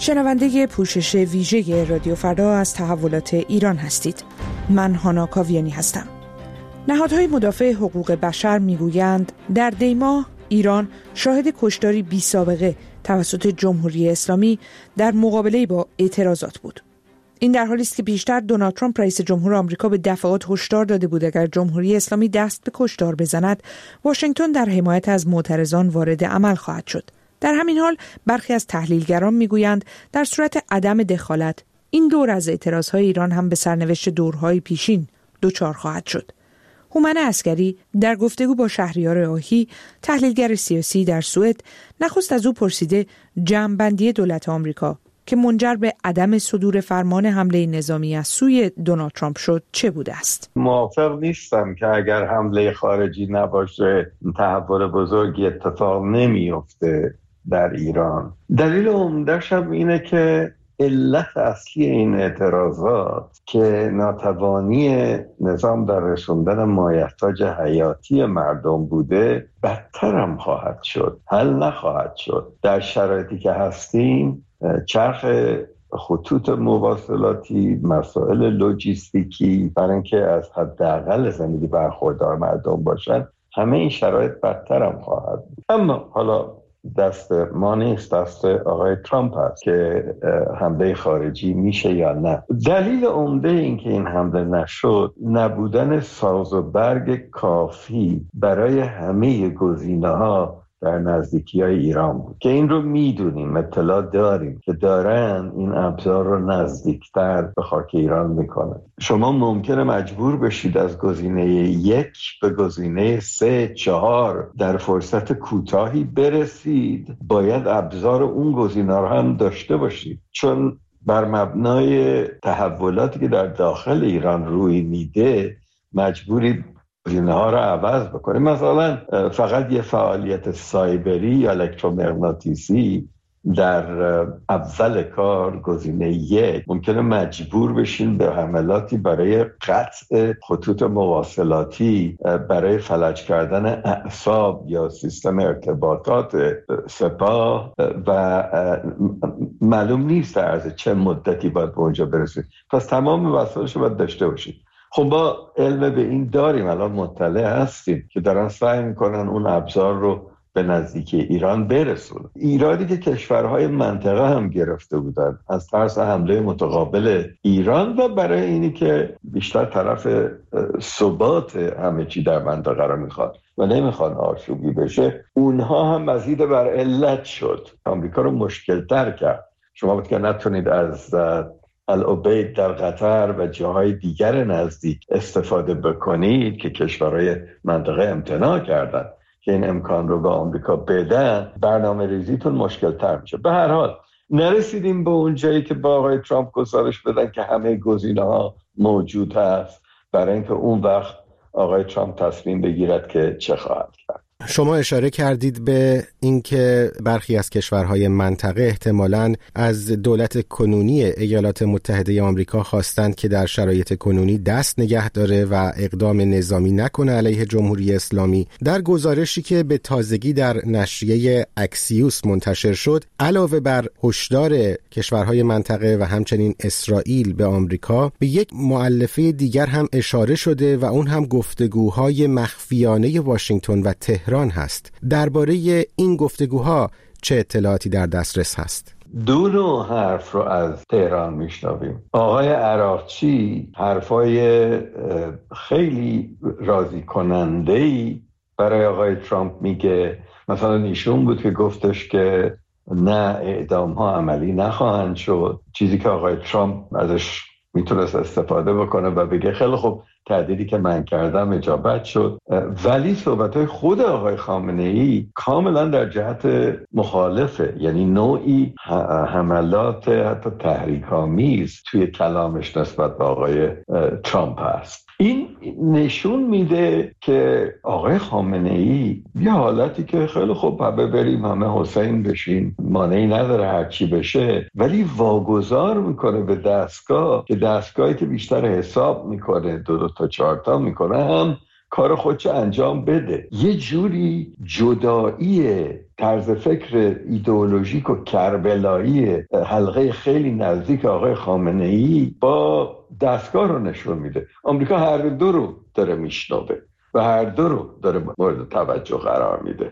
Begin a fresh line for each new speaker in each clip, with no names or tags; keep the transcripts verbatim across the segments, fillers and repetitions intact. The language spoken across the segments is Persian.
شنونده پوشش ویژه رادیو فردا از تحولات ایران هستید. من هانا کاویانی هستم. نهادهای مدافع حقوق بشر میگویند در دیماه ایران شاهد کشتاری بی سابقه توسط جمهوری اسلامی در مقابله با اعتراضات بود. این در حالی است که پیشتر دونالد ترامپ رئیس جمهور آمریکا به دفعات هشدار داده بود اگر جمهوری اسلامی دست به کشتار بزند، واشنگتن در حمایت از معترضان وارد عمل خواهد شد. در همین حال برخی از تحلیلگران میگویند در صورت عدم دخالت این دور از اعتراضهای ایران هم به سرنوشت دورهای پیشین دچار خواهد شد. هومن عسکری در گفتگو با شهریار آهی، تحلیلگر سیاسی در سوئد، نخست از او پرسیده جمع‌بندی دولت آمریکا که منجر به عدم صدور فرمان حمله نظامی از سوی دونالد ترامپ شد چه بوده است؟
موافق نیستم که اگر حمله خارجی نباشه تحول بزرگی اتفاق نمیفته در ایران. دلیل عمده‌ش هم اینه که علت اصلی این اعتراضات که ناتوانی نظام در رسوندن مایحتاج حیاتی مردم بوده بدتر هم خواهد شد، حل نخواهد شد. در شرایطی که هستیم چرخ خطوط مواصلاتی، مسائل لوجستیکی برای اینکه از حداقل زندگی برخوردار مردم باشن، همه این شرایط بدتر هم خواهد بود. اما حالا دست ما نیست، دست آقای ترامپ هست که حمله خارجی میشه یا نه. دلیل عمده این که این حمله نشد نبودن ساز و برگ کافی برای همه گزینه‌ها در نزدیکی‌های ایران بود که این رو میدونیم، اطلاع داریم که دارن این ابزار رو نزدیکتر به خاک ایران میکنن. شما ممکنه مجبور بشید از گزینه یک به گزینه سه چهار در فرصت کوتاهی برسید. باید ابزار اون گزینه رو هم داشته باشید، چون بر مبنای تحولاتی که در داخل ایران روی میده مجبورید گزینه ها رو عوض بکنه. مثلا فقط یه فعالیت سایبری یا الکترومغناطیسی در اول کار گزینه یک ممکنه مجبور بشین به حملاتی برای قطع خطوط مواصلاتی، برای فلج کردن اعصاب یا سیستم ارتباطات سپاه و معلوم نیست در عرض چه مدتی باید به اونجا برسید. پس تمام وسایلش رو باید داشته باشید. خب ما علم به این داریم، الان مطلع هستیم که دارن سعی میکنن اون ابزار رو به نزدیکی ایران برسونن. ایرادی که کشورهای منطقه هم گرفته بودن از ترس حمله متقابل ایران و برای اینی که بیشتر طرف ثبات همه چی در منطقه رو میخواد و نمیخوان آشوبی بشه، اونها هم مزید بر علت شد، آمریکا رو مشکل تر کرد. شما بود که نتونید از العبید در قطر و جاهای دیگر نزدیک استفاده بکنید که کشورهای منطقه امتناع کردن که این امکان رو به آمریکا بدن، برنامه ریزیتون مشکل تر میشه. به هر حال نرسیدیم به اون جایی که با آقای ترامپ گزارش بدن که همه گزینه ها موجود هست برای اینکه اون وقت آقای ترامپ تصمیم بگیرد که چه خواهد کرد.
شما اشاره کردید به اینکه برخی از کشورهای منطقه احتمالاً از دولت کنونی ایالات متحده آمریکا خواستند که در شرایط کنونی دست نگه داره و اقدام نظامی نکنه علیه جمهوری اسلامی. در گزارشی که به تازگی در نشریه اکسیوس منتشر شد، علاوه بر هشدار کشورهای منطقه و همچنین اسرائیل به آمریکا، به یک مؤلفه دیگر هم اشاره شده و اون هم گفتگوهای مخفیانه واشنگتن و تهران هست. درباره این گفتگوها چه اطلاعاتی در دسترس هست؟
دو نوع حرف رو از تهران میشنویم. آقای عراقچی حرفای خیلی راضی کننده‌ای برای آقای ترامپ میگه. مثلا ایشون بود که گفتش که نه، اعدام ها عملی نخواهند شد، چیزی که آقای ترامپ ازش میتونست استفاده بکنه و بگه خیلی خوب، تهدیدی که من کردم اجابت شد. ولی صحبت‌های خود آقای خامنه‌ای کاملا در جهت مخالفه، یعنی نوعی حملات حتی تحریک‌آمیز توی کلامش نسبت به آقای ترامپ هست. این نشون میده که آقای خامنه‌ای یه حالتی که خیلی خوب همه بریم همه حسین بشیم، مانعی نداره هر چی بشه، ولی واگذار میکنه به دستگاه که دستگاهی که بیشتر حساب میکنه، دو دو تا چهار تا میکنه، هم کار خودش انجام بده. یه جوری جدایی طرز فکر ایدئولوژیک و کربلایی حلقه خیلی نزدیک آقای خامنه‌ای با دستگاه رو نشون میده. آمریکا هر دو رو داره میشنوه و هر دو رو داره مورد توجه قرار میده.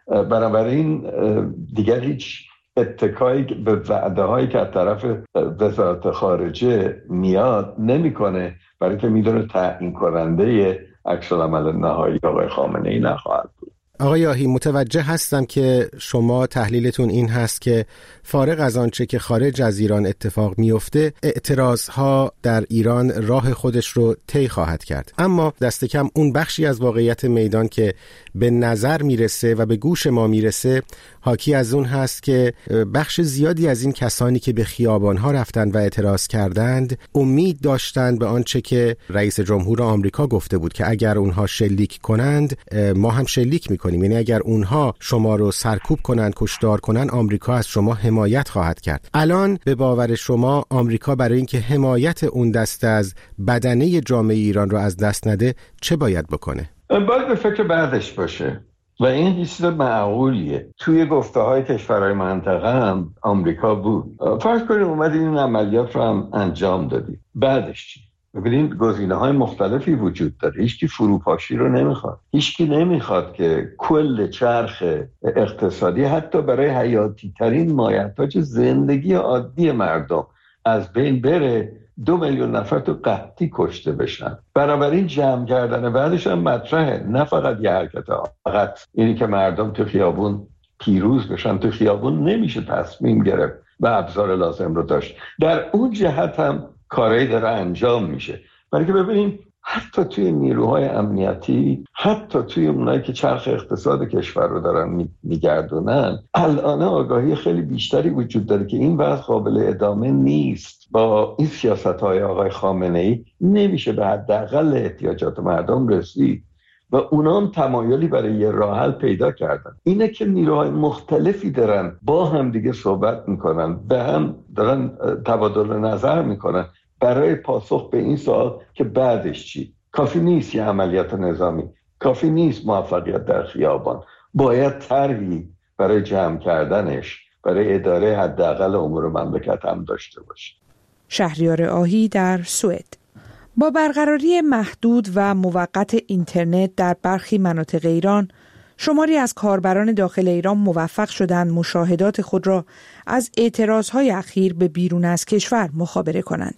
بنابراین دیگر هیچ اتکایی به وعده هایی که از طرف وزارت خارجه میاد نمیکنه، برای که میدونه تعیین کننده عکس العمل نهایی آقای خامنه‌ای نخواهد بود.
آقای یاحی، متوجه هستم که شما تحلیلتون این هست که فارغ از آنچه که خارج از ایران اتفاق میفته، اعتراضها در ایران راه خودش رو طی خواهد کرد، اما دست کم اون بخشی از واقعیت میدان که به نظر میرسه و به گوش ما میرسه حاکی از اون هست که بخش زیادی از این کسانی که به خیابانها رفتند و اعتراض کردند امید داشتند به آنچه که رئیس جمهور آمریکا گفته بود که اگر اونها شلیک کنند ما هم شلیک میکنیم، یعنی اگر اونها شما رو سرکوب کنند، کشتار کنند، آمریکا از شما حمایت خواهد کرد. الان به باور شما آمریکا برای اینکه حمایت اون دسته از بدنه جامعه ایران رو از دست نده چه باید بکنه؟
باید به فکر بعدش باشه و این چیز معقولیه. توی گفته های کشورهای منطقه هم آمریکا بود. فرض کنید اومدید این عملیات رو هم انجام دادید، بعدش چی؟ ببینید گزینه های مختلفی وجود داره. هیچکی فروپاشی رو نمیخواد، هیچکی نمیخواد که کل چرخ اقتصادی حتی برای حیاتی ترین مایحتاج زندگی عادی مردم از بین بره، دو میلیون نفر تو قحطی کشته بشن. بنابراین جمع کردن بعدش هم مطرحه، نه فقط یه حرکت ها. فقط اینی که مردم تو خیابون پیروز بشن، تو خیابون نمیشه تصمیم گرفت و ابزار لازم رو داشت. در اون جهت هم کاری داره انجام میشه. برای که ببینیم حتی توی نیروهای امنیتی، حتی توی اونایی که چرخ اقتصاد کشور رو دارن میگردونن، الان آگاهی خیلی بیشتری وجود داره که این وضع قابل ادامه نیست. با این سیاست‌های آقای خامنه‌ای نمیشه به حداقل احتیاجات مردم رسید و اونا هم تمایلی برای یه راه حل پیدا کردن. اینه که نیروهای مختلفی دارن با هم دیگه صحبت میکنن، به هم دارن تبادل نظر میکنن برای پاسخ به این سوال که بعدش چی. کافی نیست یه عملیات نظامی، کافی نیست موفقیت در خیابان، باید طرحی برای جمع کردنش، برای اداره حداقل امور مملکت هم داشته باشه.
شهریار آهی در سوئد. با برقراری محدود و موقت اینترنت در برخی مناطق ایران، شماری از کاربران داخل ایران موفق شدند مشاهدات خود را از اعتراضهای اخیر به بیرون از کشور مخابره کنند.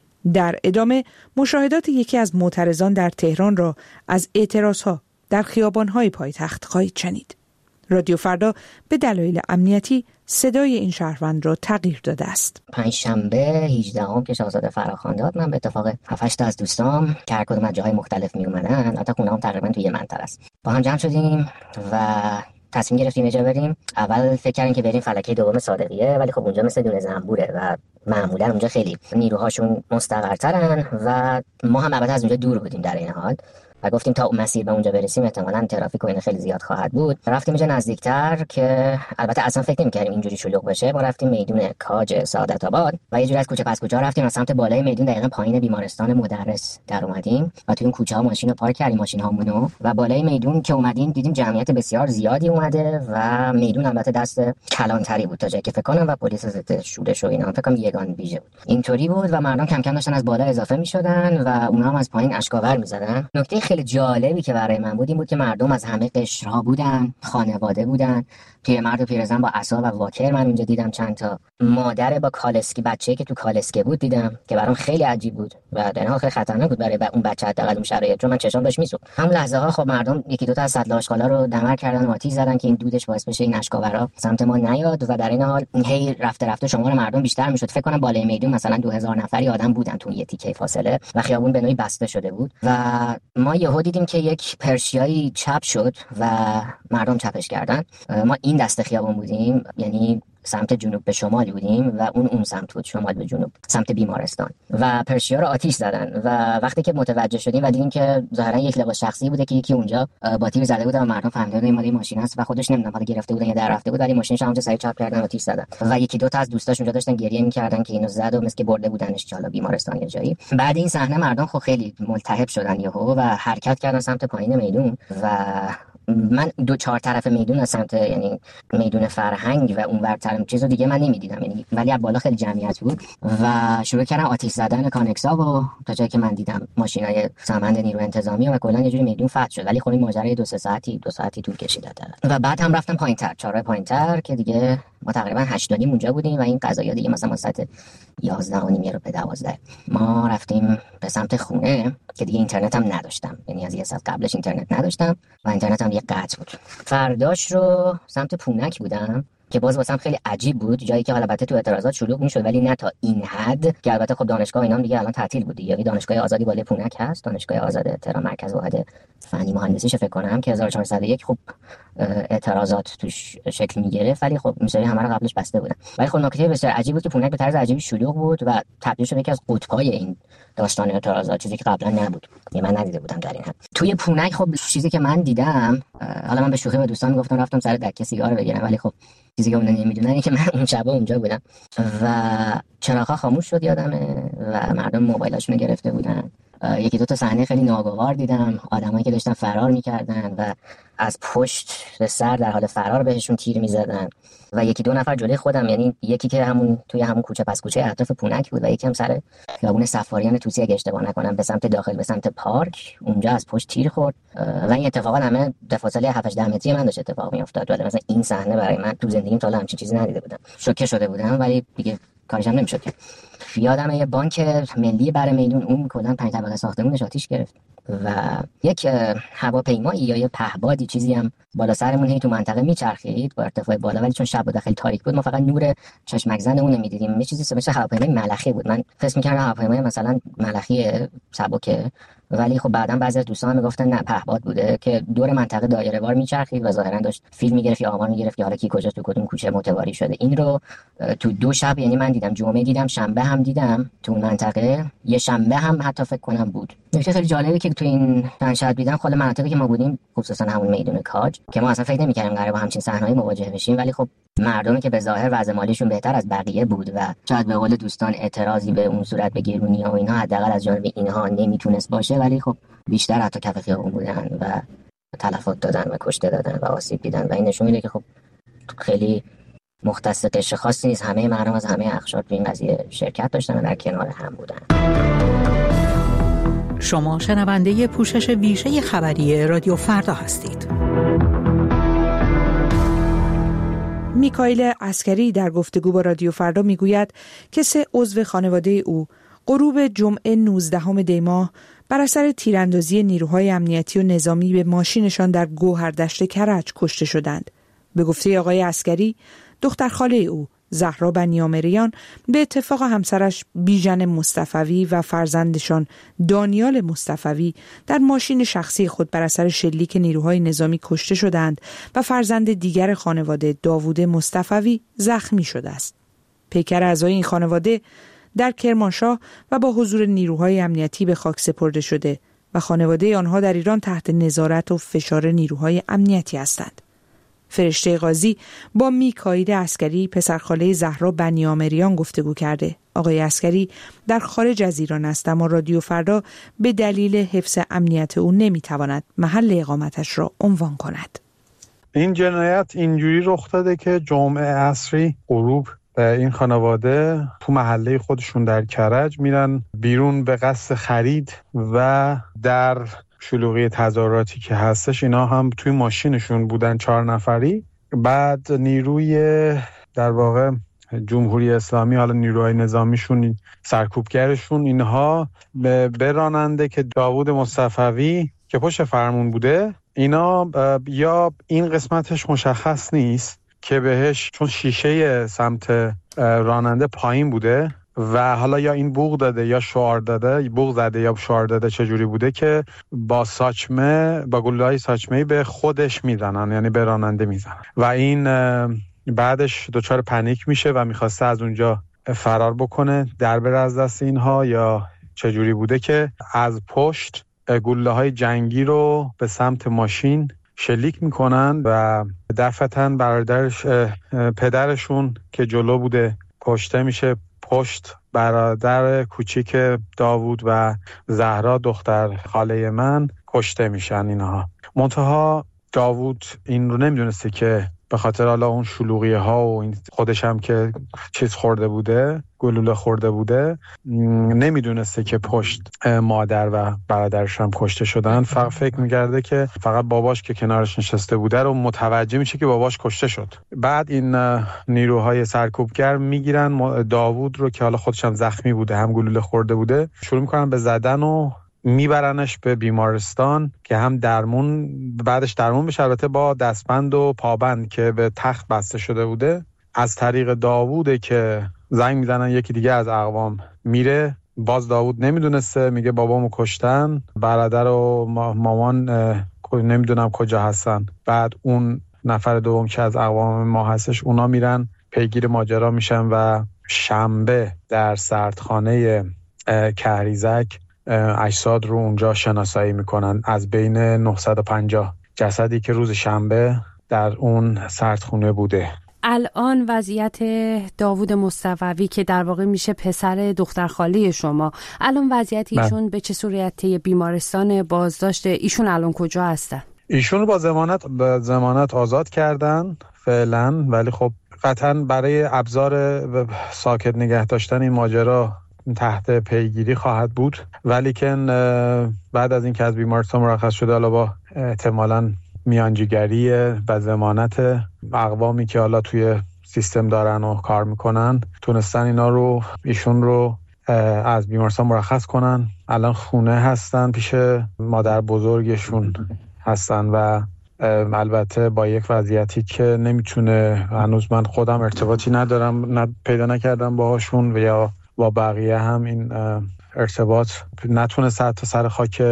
در ادامه مشاهدات یکی از معترضان در تهران را از اعتراضها در خیابان‌های پایتخت خواهید شنید. رادیو فردا به دلایل امنیتی صدای این شهروند را تغییر داده است.
پنجشنبه هجدهم که شاهزاده فراخوان داد، من به اتفاق هفت هشت تا از دوستام که هر کدوم از جاهای مختلف می اومدن، البته خونه‌ام تقریبا توی یه منطقه است، با هم جمع شدیم و تصمیم گرفتیم یه جا بریم. اول فکر کردیم که بریم فلکه دوم صادقیه، ولی خب اونجا مثل دونه زنبوره و معمولا اونجا خیلی نیروهاشون مستقرترن و ما هم البته از اونجا دور بودیم در این حال و گفتیم تا اون مسیر به اونجا برسیم احتمالاً ترافیک و این خیلی زیاد خواهد بود. رفتیم اینجا نزدیکتر که البته اصلا فکر نمی‌کردیم اینجوری شلوغ بشه. ما رفتیم میدون کاج سعادت آباد و یه جوری از کوچه پس کوچه رفتیم از سمت بالای میدون، دقیقاً پایین بیمارستان مدرس در اومدیم و توی اون کوچه‌ها ماشین رو پارک کردیم، ماشین‌هامونو، و بالای میدون که اومدیم دیدیم جمعیت بسیار زیادی اومده و میدون البته دست کلانتری بود تا جایی که فکر کنم و پلیس ضد شورش و اینا فکر کنم یگان ویژه بود. اینطوری بود و مردم کم کم داشتن از بالا اضافه می‌شدن و اونها هم از پایین اشکاور می‌زدن. نکته خیلی جالبی که برای من بود این بود که مردم از همه قشرها بودن، خانواده بودن، پیرمرد و پیرزن با عصا و واکر من اونجا دیدم، چند تا مادر با کالسکی، بچه‌ای که تو کالسکه بود دیدم که برام خیلی عجیب بود و در حال خیلی خطرناک بود برای اون بچه حداقل اون شرایط، چون من چشام داشت میسوخت. همون لحظه ها خب مردم یکی دو تا از سطل آشغالا رو دمر کردن و آتش زدن که این دودش باعث بشه این اشکاورا سمت ما نیاد و در این حال هی رفته رفته شمار مردم بیشتر میشد. فکر کنم بالای میدون مثلا دو هزار نفری آدم بودن تو یه تیکه فاصله و خیابون به نوعی بسته شده بود و ما یهو دیدیم که یک پرشیایی چپ شد و مردم چپش کردن. ما این دسته خیابون بودیم، یعنی سمت جنوب به شمال بودیم و اون اون سمت بود، شمال به جنوب، سمت بیمارستان و پرشیا رو آتیش زدن و وقتی که متوجه شدیم و دیدیم که ظاهرا یک لباس شخصی بوده که یکی اونجا با تیر زده بود و مردم فهمیدن این مال ماشین است و خودش نمیدونم حالا گرفته بودن یا در رفته بود، ولی ماشینش همونجا سریع چاپ کردن و آتیش زدن و یکی دو تا از دوستاش اونجا داشتن گریه می‌کردن که اینو زد و مثل که برده بودنش چالا بیمارستان یا جایی. بعد این صحنه مردم خب خیلی ملتهب شدن یهو و حرکت کردن سمت پایین میدون و من دو چهار طرف میدون از سمت یعنی میدون فرهنگ و اون ورتر چیزو دیگه من نمیدیدم یعنی، ولی از بالا خیلی جمعیت بود و شروع کردن آتش زدن کانکسا و تا جایی که من دیدم ماشینای سامند نیروی انتظامی و کلا یه جوری میدون فتح شد، ولی خب این ماجرا دو سه ساعتی دو ساعتی طول کشید و بعد هم رفتم پایینتر چهار پایینتر که دیگه ما تقریبا هشت نیم اونجا بودیم و این قضایا دیگه مثلا ساعت یازده و نیم رو به دوازده ما رفتیم به سمت خونه که دیگه اینترنت هم نداشتم، یعنی از یه ساعت قبلش اینترنت نداشتم و اینترنت هم یه قطع بود. فرداش رو سمت پونک بودم که باز واسم خیلی عجیب بود، جایی که البته تو اعتراضات شلوغ میشد ولی نه تا این حد که البته خب دانشگاه اینا دیگه الان تعطیل بود، یعنی دانشگاه آزادی بالای پونک هست، دانشگاه آزاد تهران مرکز واحد فنی مهندسیش فکر کنم که هزار و چهارصد و یک خب اعتراضات توش شکل میگرفت، ولی خب میسری همه رو قبلش بسته بودن. ولی خب نکته بسیار عجیب بود که پونک به طرز عجیبی شلوغ بود و تبدیل شد یکی از قطب‌های این داستان اعتراضات، چیزی که قبلا نبود، یعنی من ندیده بودم در این حد. توی پونک خب چیزی که من دیدم، حالا من به شوخی به دوستان گفتم رفتم سر دکه سیگار بگیرم، ولی خب چیزی که اونها نمیدونن اینه که من اون شب اونجا بودم و چراغ‌ها خاموش شد یادمه و مردم موبایلاشونو گرفته بودن. یکی دو تا صحنه خیلی ناگوار دیدم، آدمایی که داشتن فرار می‌کردن و از پشت به سر در حال فرار بهشون تیر می‌زدن و یکی دو نفر جلوی خودم، یعنی یکی که همون توی همون کوچه پس کوچه اطراف پونک بود و یکی هم سر خیابون سفاریان توسی اگه اشتباه نکنم به سمت داخل به سمت پارک، اونجا از پشت تیر خورد و این اتفاقا همه در فاصله هفت هشت متری من داشت اتفاق می‌افتاد. ولی مثلا این صحنه برای من تو زندگیم تا الان همچین چیزی ندیده بودم. شوکه شده بودم ولی دیگه کارش هم نمی‌شد. یادمه یه بانک ملی بر میدون اون کلا پنج طبقه ساختمونش آتیش گرفت و یک هواپیمایی یا یه پهبادی چیزی هم بالا سرمون هی تو منطقه میچرخید با ارتفاع بالا، ولی چون شب و خیلی تاریک بود ما فقط نور چشمک زنمون نمیدیدیم. یه چیزی مثل هواپیمای ملخی بود، من فکر می‌کردم هواپیمای مثلا ملخی سبکه، ولی خب بعداً بعضی از دوستان میگفتن نه پهباد بوده که دور منطقه دایره وار میچرخید و ظاهراً داشت فیلم میگرفت یا آمار میگرفت که حالا کی کجا تو کدوم کوچه متواری شده. این رو تو دو شب یعنی من دیدم، جمعه دیدم، شنبه هم دیدم تو منطقه، یه شنبه هم حتی فکر کنم بود. نکته خیلی جالبی که تو این چند شب دیدم خود مناطقی که ما بودیم خصوصا همون میدون کاج که ما اصلا فکر نمی‌کردیم قراره با همچین صحنه‌ای مواجه بشیم، ولی خب مردمی که به ظاهر وضع مالیشون بهتر از بقیه بود و شاید به قول دوستان اعتراضی به اون صورت به گرونی‌ها و اینا حداقل از جانب اینها نمیتونست باشه، ولی خب بیشتر حتی کف خیابون بودن و تلفات دادن و کشته دادن و آسیب دیدن و این نشون میده که خب خیلی مختص قشر خاصی نیست، همه مردم از همه اقشار تو این قضیه شرکت داشتن و در کنار هم بودن.
شما شنونده پوشش ویژه خبری رادیو فردا هستید. میکائیل عسکری در گفتگو با رادیو فردا میگوید که سه عضو خانواده او غروب جمعه نوزدهم دی ماه بر اثر تیراندازی نیروهای امنیتی و نظامی به ماشینشان در گوهردشت کرج کشته شدند. به گفته آقای عسکری، دختر خاله او زهرا بنیامریان به اتفاق همسرش بیژن مصطفوی و فرزندشان دانیال مصطفوی در ماشین شخصی خود بر اثر شلیک نیروهای نظامی کشته شدند و فرزند دیگر خانواده داوود مصطفوی زخمی شده است. پیکر اعضای این خانواده در کرمانشاه و با حضور نیروهای امنیتی به خاک سپرده شده و خانواده آنها در ایران تحت نظارت و فشار نیروهای امنیتی هستند. فرشته قاضی با میکائیل عسکری پسرخاله زهرا بنیامریان گفتگو کرده. آقای عسکری در خارج از ایران است اما رادیو فردا به دلیل حفظ امنیت او نمیتواند محل اقامتش را عنوان کند.
این جنایت اینجوری رخ داده که جمعه عصری غروب این خانواده تو محله خودشون در کرج میرن بیرون به قصد خرید و در شلوغی تظاهراتی که هستش اینا هم توی ماشینشون بودن چهار نفری. بعد نیروی در واقع جمهوری اسلامی، حالا نیروهای نظامیشون، سرکوبگرشون، اینها به راننده که داوود مصطفوی که پشت فرمون بوده، اینا یا این قسمتش مشخص نیست که بهش چون شیشه سمت راننده پایین بوده و حالا یا این بوق داده یا شعار داده، بوق زده یا شعار داده چجوری بوده که با ساچمه با گلوله‌های ساچمه‌ای به خودش میزنن، یعنی به راننده میزنن و این بعدش دچار پنیک میشه و میخواسته از اونجا فرار بکنه، در بره از دست اینها، یا چجوری بوده که از پشت گلوله های جنگی رو به سمت ماشین شلیک میکنن و دفعتاً برادرش پدرشون که جلو بوده کشته میشه. پشت برادر کوچیک داوود و زهرا دختر خاله من کشته میشن اینها. منتها داوود این رو نمیدونسته که به خاطر حالا اون شلوغیه ها و این خودش هم که چیز خورده بوده، گلوله خورده بوده، نمیدونسته که پشت مادر و برادرش هم کشته شدن. فقط فکر میگرده که فقط باباش که کنارش نشسته بوده رو متوجه میشه که باباش کشته شد. بعد این نیروهای سرکوبگر میگیرن داوود رو که حالا خودش هم زخمی بوده، هم گلوله خورده بوده، شروع میکنن به زدن و میبرنش به بیمارستان که هم درمون بعدش درمون بشه، البته با دستبند و پابند که به تخت بسته شده بوده. از طریق داووده که زنگ میزنن یکی دیگه از اقوام میره، باز داوود نمیدونسته، میگه بابامو کشتن، برادر و مامان نمیدونم کجا هستن. بعد اون نفر دوم که از اقوام ما هستش اونا میرن پیگیر ماجرا میشن و شنبه در سردخانه کهریزک اجساد رو اونجا شناسایی میکنن. از بین نهصد و پنجاه جسدی که روز شنبه در اون سردخونه بوده.
الان وضعیت داوود مصطفوی که در واقع میشه پسر دخترخاله شما، الان وضعیت ایشون به چه صورته؟ بیمارستان بازداشت ایشون الان کجا هستن؟
ایشون رو با ضمانت با ضمانت آزاد کردن فعلا، ولی خب قطعا برای ابزار ساکت نگه داشتن این ماجرا تحت پیگیری خواهد بود. ولی که بعد از این که از بیمارستان مرخص شده، حالا با احتمالاً میانجیگری و ضمانت اقوامی که حالا توی سیستم دارن و کار میکنن، تونستن اینا رو ایشون رو از بیمارستان مرخص کنن. الان خونه هستن، پیش مادر بزرگشون هستن و البته با یک وضعیتی که نمیتونه، هنوز من خودم ارتباطی ندارم، نه پیدا نکردم باهاشون و یا با بقیه هم این ارتباط نتونست حتی سر خاک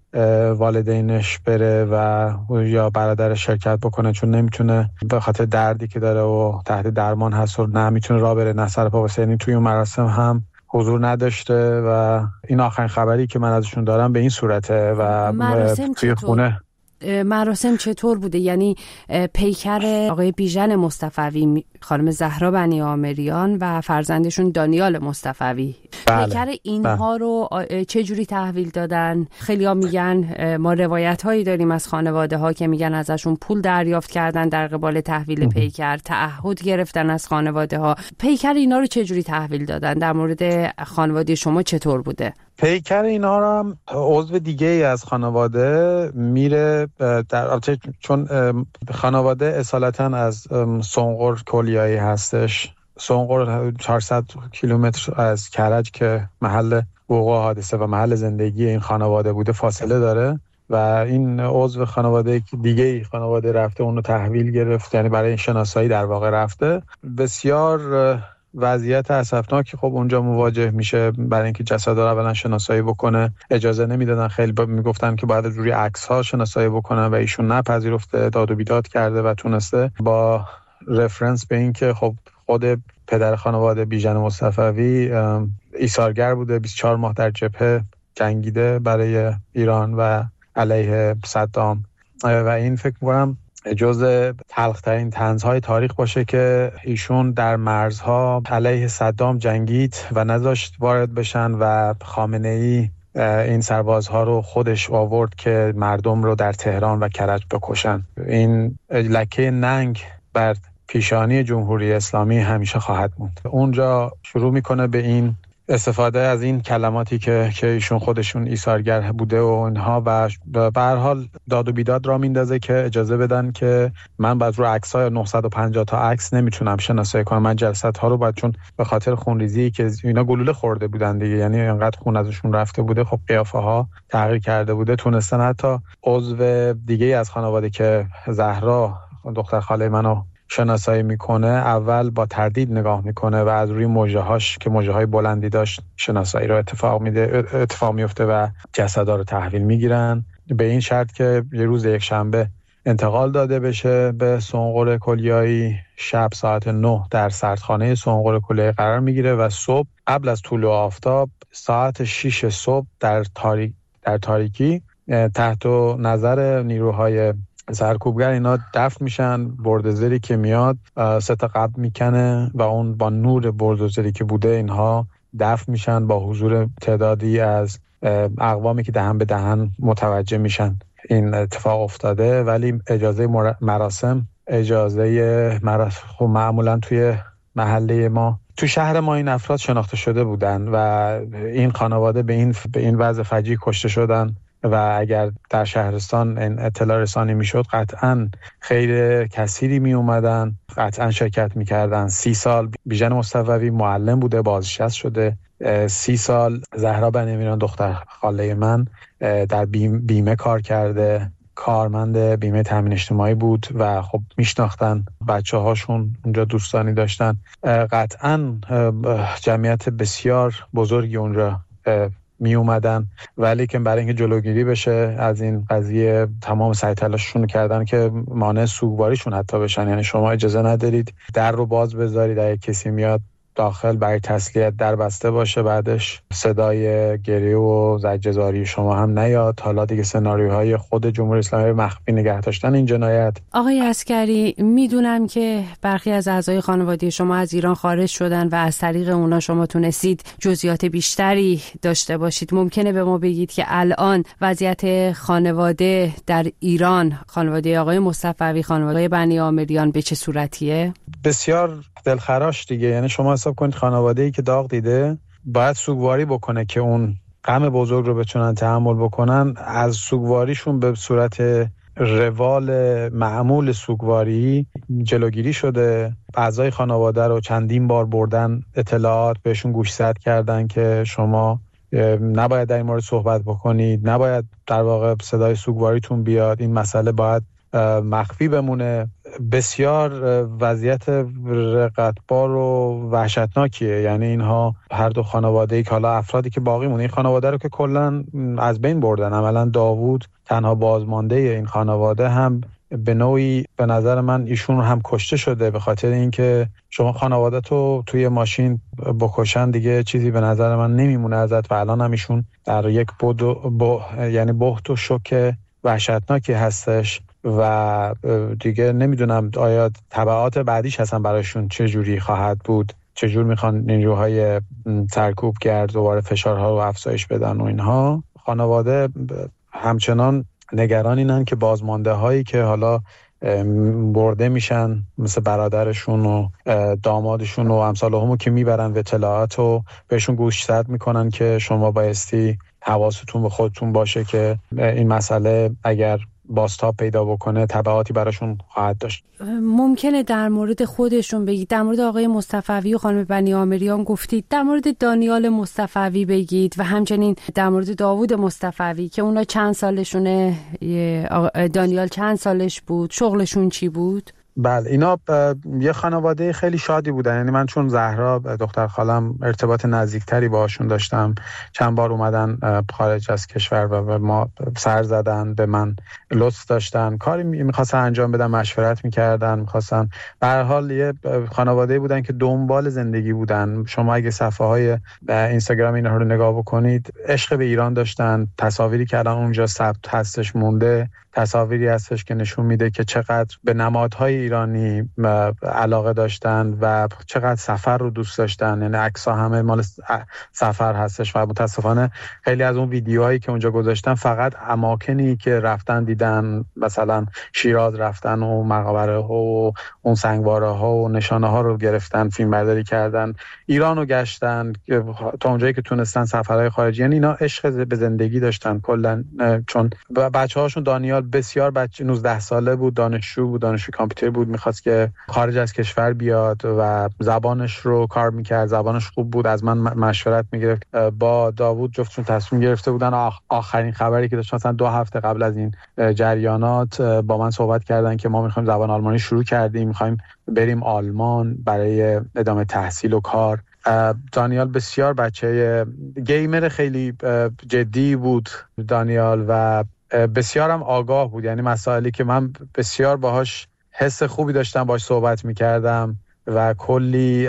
والدینش بره و یا برادرش شرکت بکنه، چون نمیتونه به خاطر دردی که داره و تحت درمان هست و نه میتونه راه بره نه سر پا واسه، یعنی توی اون مراسم هم حضور نداشته و این آخرین خبری که من ازشون دارم به این صورته. و توی خونه
مراسم چطور بوده؟ یعنی پیکر آقای بیژن مصطفوی، خانم زهرا بنی آمریان و فرزندشون دانیال مصطفوی، بله. پیکر اینها رو چه جوری تحویل دادن؟ خیلی ها میگن، ما روایت هایی داریم از خانواده ها که میگن ازشون پول دریافت کردن در قبال تحویل پیکر، تعهد گرفتن از خانواده ها. پیکر اینا رو چه جوری تحویل دادن؟ در مورد خانواده شما چطور بوده؟
پیکر اینا رو هم عضو دیگه ای از خانواده میره در، چون خانواده اصالتا از سنقر کلیایی هستش. سنقر چهارصد کیلومتر از کرج که محل وقوع حادثه و محل زندگی این خانواده بوده فاصله داره و این عضو خانواده دیگه ای خانواده رفته اون رو تحویل گرفت، یعنی برای این شناسایی در واقع رفته. بسیار وضعیت اسفناکی خب اونجا مواجه میشه. برای اینکه جسدا رو اولا شناسایی بکنه اجازه نمیدادن، خیلی با میگفتن که بعد روی عکس ها شناسایی بکنن و ایشون نپذیرفته، داد و بیداد کرده و تونسته با رفرنس به این که خب خود پدر خانواده بیژن مصطفوی ایثارگر بوده، بیست و چهار ماه در جبهه جنگیده برای ایران و علیه صدام و این فکر می‌کنم جزء تلخ‌ترین طنزهای تاریخ باشه که ایشون در مرزها علیه صدام جنگید و نذاشت وارد بشن و خامنه‌ای این سربازها رو خودش آورد که مردم رو در تهران و کرج بکشن. این لکه ننگ بر پیشانی جمهوری اسلامی همیشه خواهد موند. اونجا شروع میکنه به این استفاده از این کلماتی که که ایشون خودشون ایثارگر بوده و اینها و به هر حال داد و بیداد را میندازه که اجازه بدن که من بعد رو عکس‌های نهصد و پنجاه تا عکس نمیتونم شناسایی کنم، من جلسات‌ها رو بعد چون به خاطر خونریزی که اینا گلوله خورده بودن دیگه، یعنی اینقدر خون ازشون رفته بوده، خب قیافه ها تغییر کرده بوده، تونستن حتی عضو دیگه از خانواده که زهرا دختر خاله منو شناسایی میکنه اول با تردید نگاه میکنه و از روی موجه‌هاش که موجه‌های بلندی داشت شناسایی رو اتفاق میده اتفاق میفته و جسدا رو تحویل میگیرن به این شرط که یه روز یک شنبه انتقال داده بشه به سنقر کلیایی. شب ساعت نه در سردخانه سنقر کلیایی قرار میگیره و صبح قبل از طلوع آفتاب ساعت شش صبح در تاریک در تاریکی تحت نظر نیروهای سرکوبگر اینا دفن میشن. بردوزری که میاد سطح قبل میکنه و اون با نور بردوزری که بوده اینها دفن میشن با حضور تعدادی از اقوامی که دهن به دهن متوجه میشن این اتفاق افتاده. ولی اجازه مراسم اجازه مراسم معمولا توی محله ما تو شهر ما این افراد شناخته شده بودن و این خانواده به این به این وضع فجیع کشته شدن و اگر در شهرستان این اطلاع رسانی میشد قطعاً خیر کثیری می اومدن، قطعاً شرکت میکردن. سی سال بیژن مصطفوی معلم بوده، بازنشسته شده. سی سال زهرا بنیامیریان دختر خاله من در بیمه کار کرده، کارمند بیمه تامین اجتماعی بود و خب میشناختن بچه هاشون اونجا دوستانی داشتن. قطعاً جمعیت بسیار بزرگی اونجا می اومدن، ولی که برای اینکه جلوگیری بشه از این قضیه تمام سعی تلاششون کردن که مانع سوگواریشون حتی بشن. یعنی شما اجازه ندارید در رو باز بذارید، اگه کسی میاد داخل برای تسلیت در بسته باشه، بعدش صدای گریه و زجرزاری شما هم نیاد. حالا دیگه سناریوهای خود جمهوری اسلامی مخفی نگه داشتن این جنایت.
آقای عسکری، میدونم که برخی از اعضای خانواده شما از ایران خارج شدن و از طریق اونا شما تونستید جزئیات بیشتری داشته باشید. ممکنه به ما بگید که الان وضعیت خانواده در ایران، خانواده آقای مصطفوی، خانواده بنیامیریان به چه صورتیه؟
بسیار دلخراش دیگه. یعنی شما حساب کنید خانواده‌ای که داغ دیده باید سوگواری بکنه که اون غم بزرگ رو بتونن تحمل بکنن. از سوگواریشون به صورت روال معمول سوگواری جلوگیری شده. اعضای خانواده رو چندین بار بردن اطلاعات بهشون گوشزد کردن که شما نباید در این مورد صحبت بکنید، نباید در واقع صدای سوگواریتون بیاد، این مسئله باید مخفی بمونه. بسیار وضعیت رقتبار و وحشتناکیه. یعنی اینها هر دو خانواده‌ای که حالا افرادی که باقی مونه، این خانواده رو که کلا از بین بردن. عملا داوود تنها بازمانده این خانواده هم به نوعی به نظر من ایشون هم کشته شده، به خاطر اینکه شما خانواده تو توی ماشین بکشن دیگه چیزی به نظر من نمیمونه ازت و الان هم ایشون در یک بود و یعنی بحت و شوک وحشتناکی هستش و دیگه نمیدونم آیا تبعات بعدیش هستن برایشون چه جوری خواهد بود، چه جور میخوان نیروهای سرکوبگر دوباره فشارها رو افزایش بدن و اینها. خانواده همچنان نگران اینن که بازمانده هایی که حالا برده میشن مثل برادرشون و دامادشون و امثال همو که میبرن و اطلاعات رو بهشون گوشزد میکنن که شما بایستی حواستون به خودتون باشه که این مسئله اگر بازتاب پیدا بکنه تبعاتی براشون خواهد داشت.
ممکنه در مورد خودشون بگید، در مورد آقای مصطفوی و خانم بنیامیریان گفتید، در مورد دانیال مصطفوی بگید و همچنین در مورد داوود مصطفوی که اونا چند سالشونه، دانیال چند سالش بود، شغلشون چی بود؟
بله، اینا یه خانواده خیلی شادی بودن. یعنی من چون زهرا دختر خالم ارتباط نزدیکتری باهاشون داشتم، چند بار اومدن خارج از کشور و به ما سر زدن، به من لطف داشتن، کاری میخواستن انجام بدن، مشورت میکردن، میخواستن. به هر حال یه خانواده بودن که دنبال زندگی بودن. شما اگه صفحه های اینستاگرام اینا رو نگاه بکنید، عشق به ایران داشتن. تصاویری که الان اونجا ثبت هستش مونده، تصاویری هستش که نشون میده که چقدر به نمادهای ایرانی علاقه داشتن و چقدر سفر رو دوست داشتن. یعنی عکس‌ها همه مال سفر هستش و متاسفانه خیلی از اون ویدیوهایی که اونجا گذاشتن فقط اماکنی که رفتن دیدن، مثلا شیراز رفتن و مقبره ها و اون سنگواره ها و نشانه ها رو گرفتن، فیلم برداری کردن، ایران رو گشتن تا اونجایی که تونستن، سفرهای خارجی. یعنی اینا عشق به زندگی داشتن کلا. چون بچه‌هاشون دانیال بسیار بچه نوزده ساله بود، دانشجو بود، دانشجو کامپیوتر بود، میخواست که خارج از کشور بیاد و زبانش رو کار میکرد، زبانش خوب بود. از من مشورت میگرفت. با داوود جفتشون تصمیم گرفته بودن. آخرین خبری که داشتن مثلا دو هفته قبل از این جریانات با من صحبت کردن که ما میخوایم زبان آلمانی شروع کردیم، میخوایم بریم آلمان برای ادامه تحصیل و کار. دانیال بسیار بچه گیمر خیلی جدی بود دانیال و بسیارم آگاه بود، یعنی مسائلی که من بسیار باهاش حس خوبی داشتم باهاش صحبت میکردم و کلی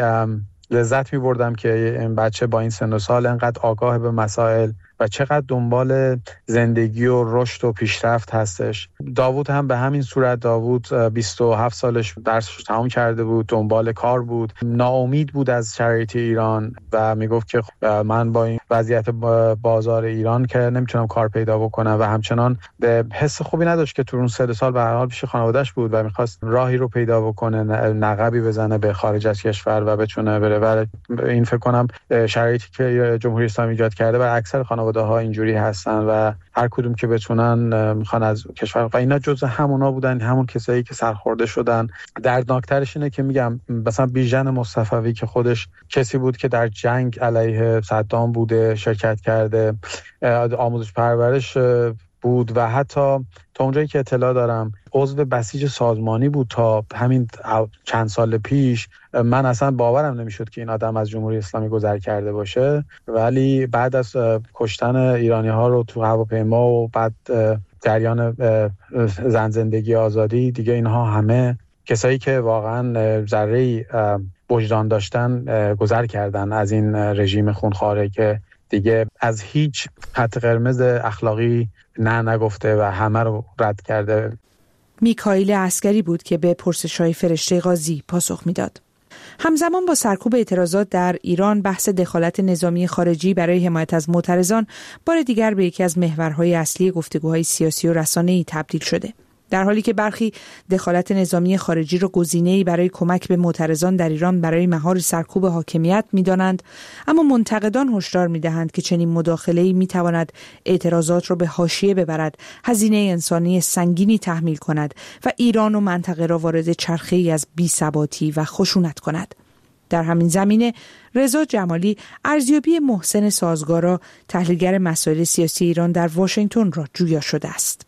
لذت میبردم که این بچه با این سن و سال انقدر آگاه به مسائل و چقدر دنبال زندگی و رشد و پیشرفت هستش. داوود هم به همین صورت. داوود بیست و هفت سالش درسش تمام کرده بود، دنبال کار بود، ناامید بود از شرایط ایران و میگفت که من با این وضعیت بازار ایران که نمیتونم کار پیدا بکنم و همچنان به حس خوبی نداشت که تو اون سه سال به هر حال پیش خانواده‌اش بود و میخواست راهی رو پیدا بکنه، نقبی بزنه به خارج از کشور و بتونه بره. و این فکر کنم شرایطی که جمهوری اسلامی ایجاد کرده بر اکثر خانواده ها اینجوری هستن و هر کدوم که بتونن میخوان از کشور، و اینا جزء همونا بودن، همون کسایی که سرخورده شدن. دردناکترش اینه که میگم مثلا بیژن مصطفوی که خودش کسی بود که در جنگ علیه صدام بوده، شرکت کرده، آموزش پرورش بود و حتی تا اونجایی که اطلاع دارم عضو بسیج سازمانی بود تا همین چند سال پیش. من اصلا باورم نمیشد که این آدم از جمهوری اسلامی گذر کرده باشه، ولی بعد از کشتن ایرانی ها رو تو هواپیما و بعد جریان زن زندگی آزادی دیگه، اینها همه کسایی که واقعا ذره‌ای وجدان داشتن گذر کردن از این رژیم خونخواره که دیگه از هیچ خط قرمز اخلاقی نه نگفته و همه رو رد کرده.
میکائیل عسکری بود که به پرسش‌های فرشته قاضی پاسخ میداد. همزمان با سرکوب اعتراضات در ایران، بحث دخالت نظامی خارجی برای حمایت از معترضان بار دیگر به یکی از محورهای اصلی گفتگوهای سیاسی و رسانه‌ای تبدیل شده. در حالی که برخی دخالت نظامی خارجی را گزینه‌ای برای کمک به معترضان در ایران برای مهار سرکوب حاکمیت می‌دانند، اما منتقدان هشدار می‌دهند که چنین مداخله‌ای می‌تواند اعتراضات را به حاشیه ببرد، هزینه انسانی سنگینی تحمیل کند و ایران و منطقه را وارد چرخه‌ای از بی‌ثباتی و خشونت کند. در همین زمینه رضا جمالی ارزیابی محسن سازگارا، تحلیلگر مسائل سیاسی ایران در واشنگتن را جویا شده است.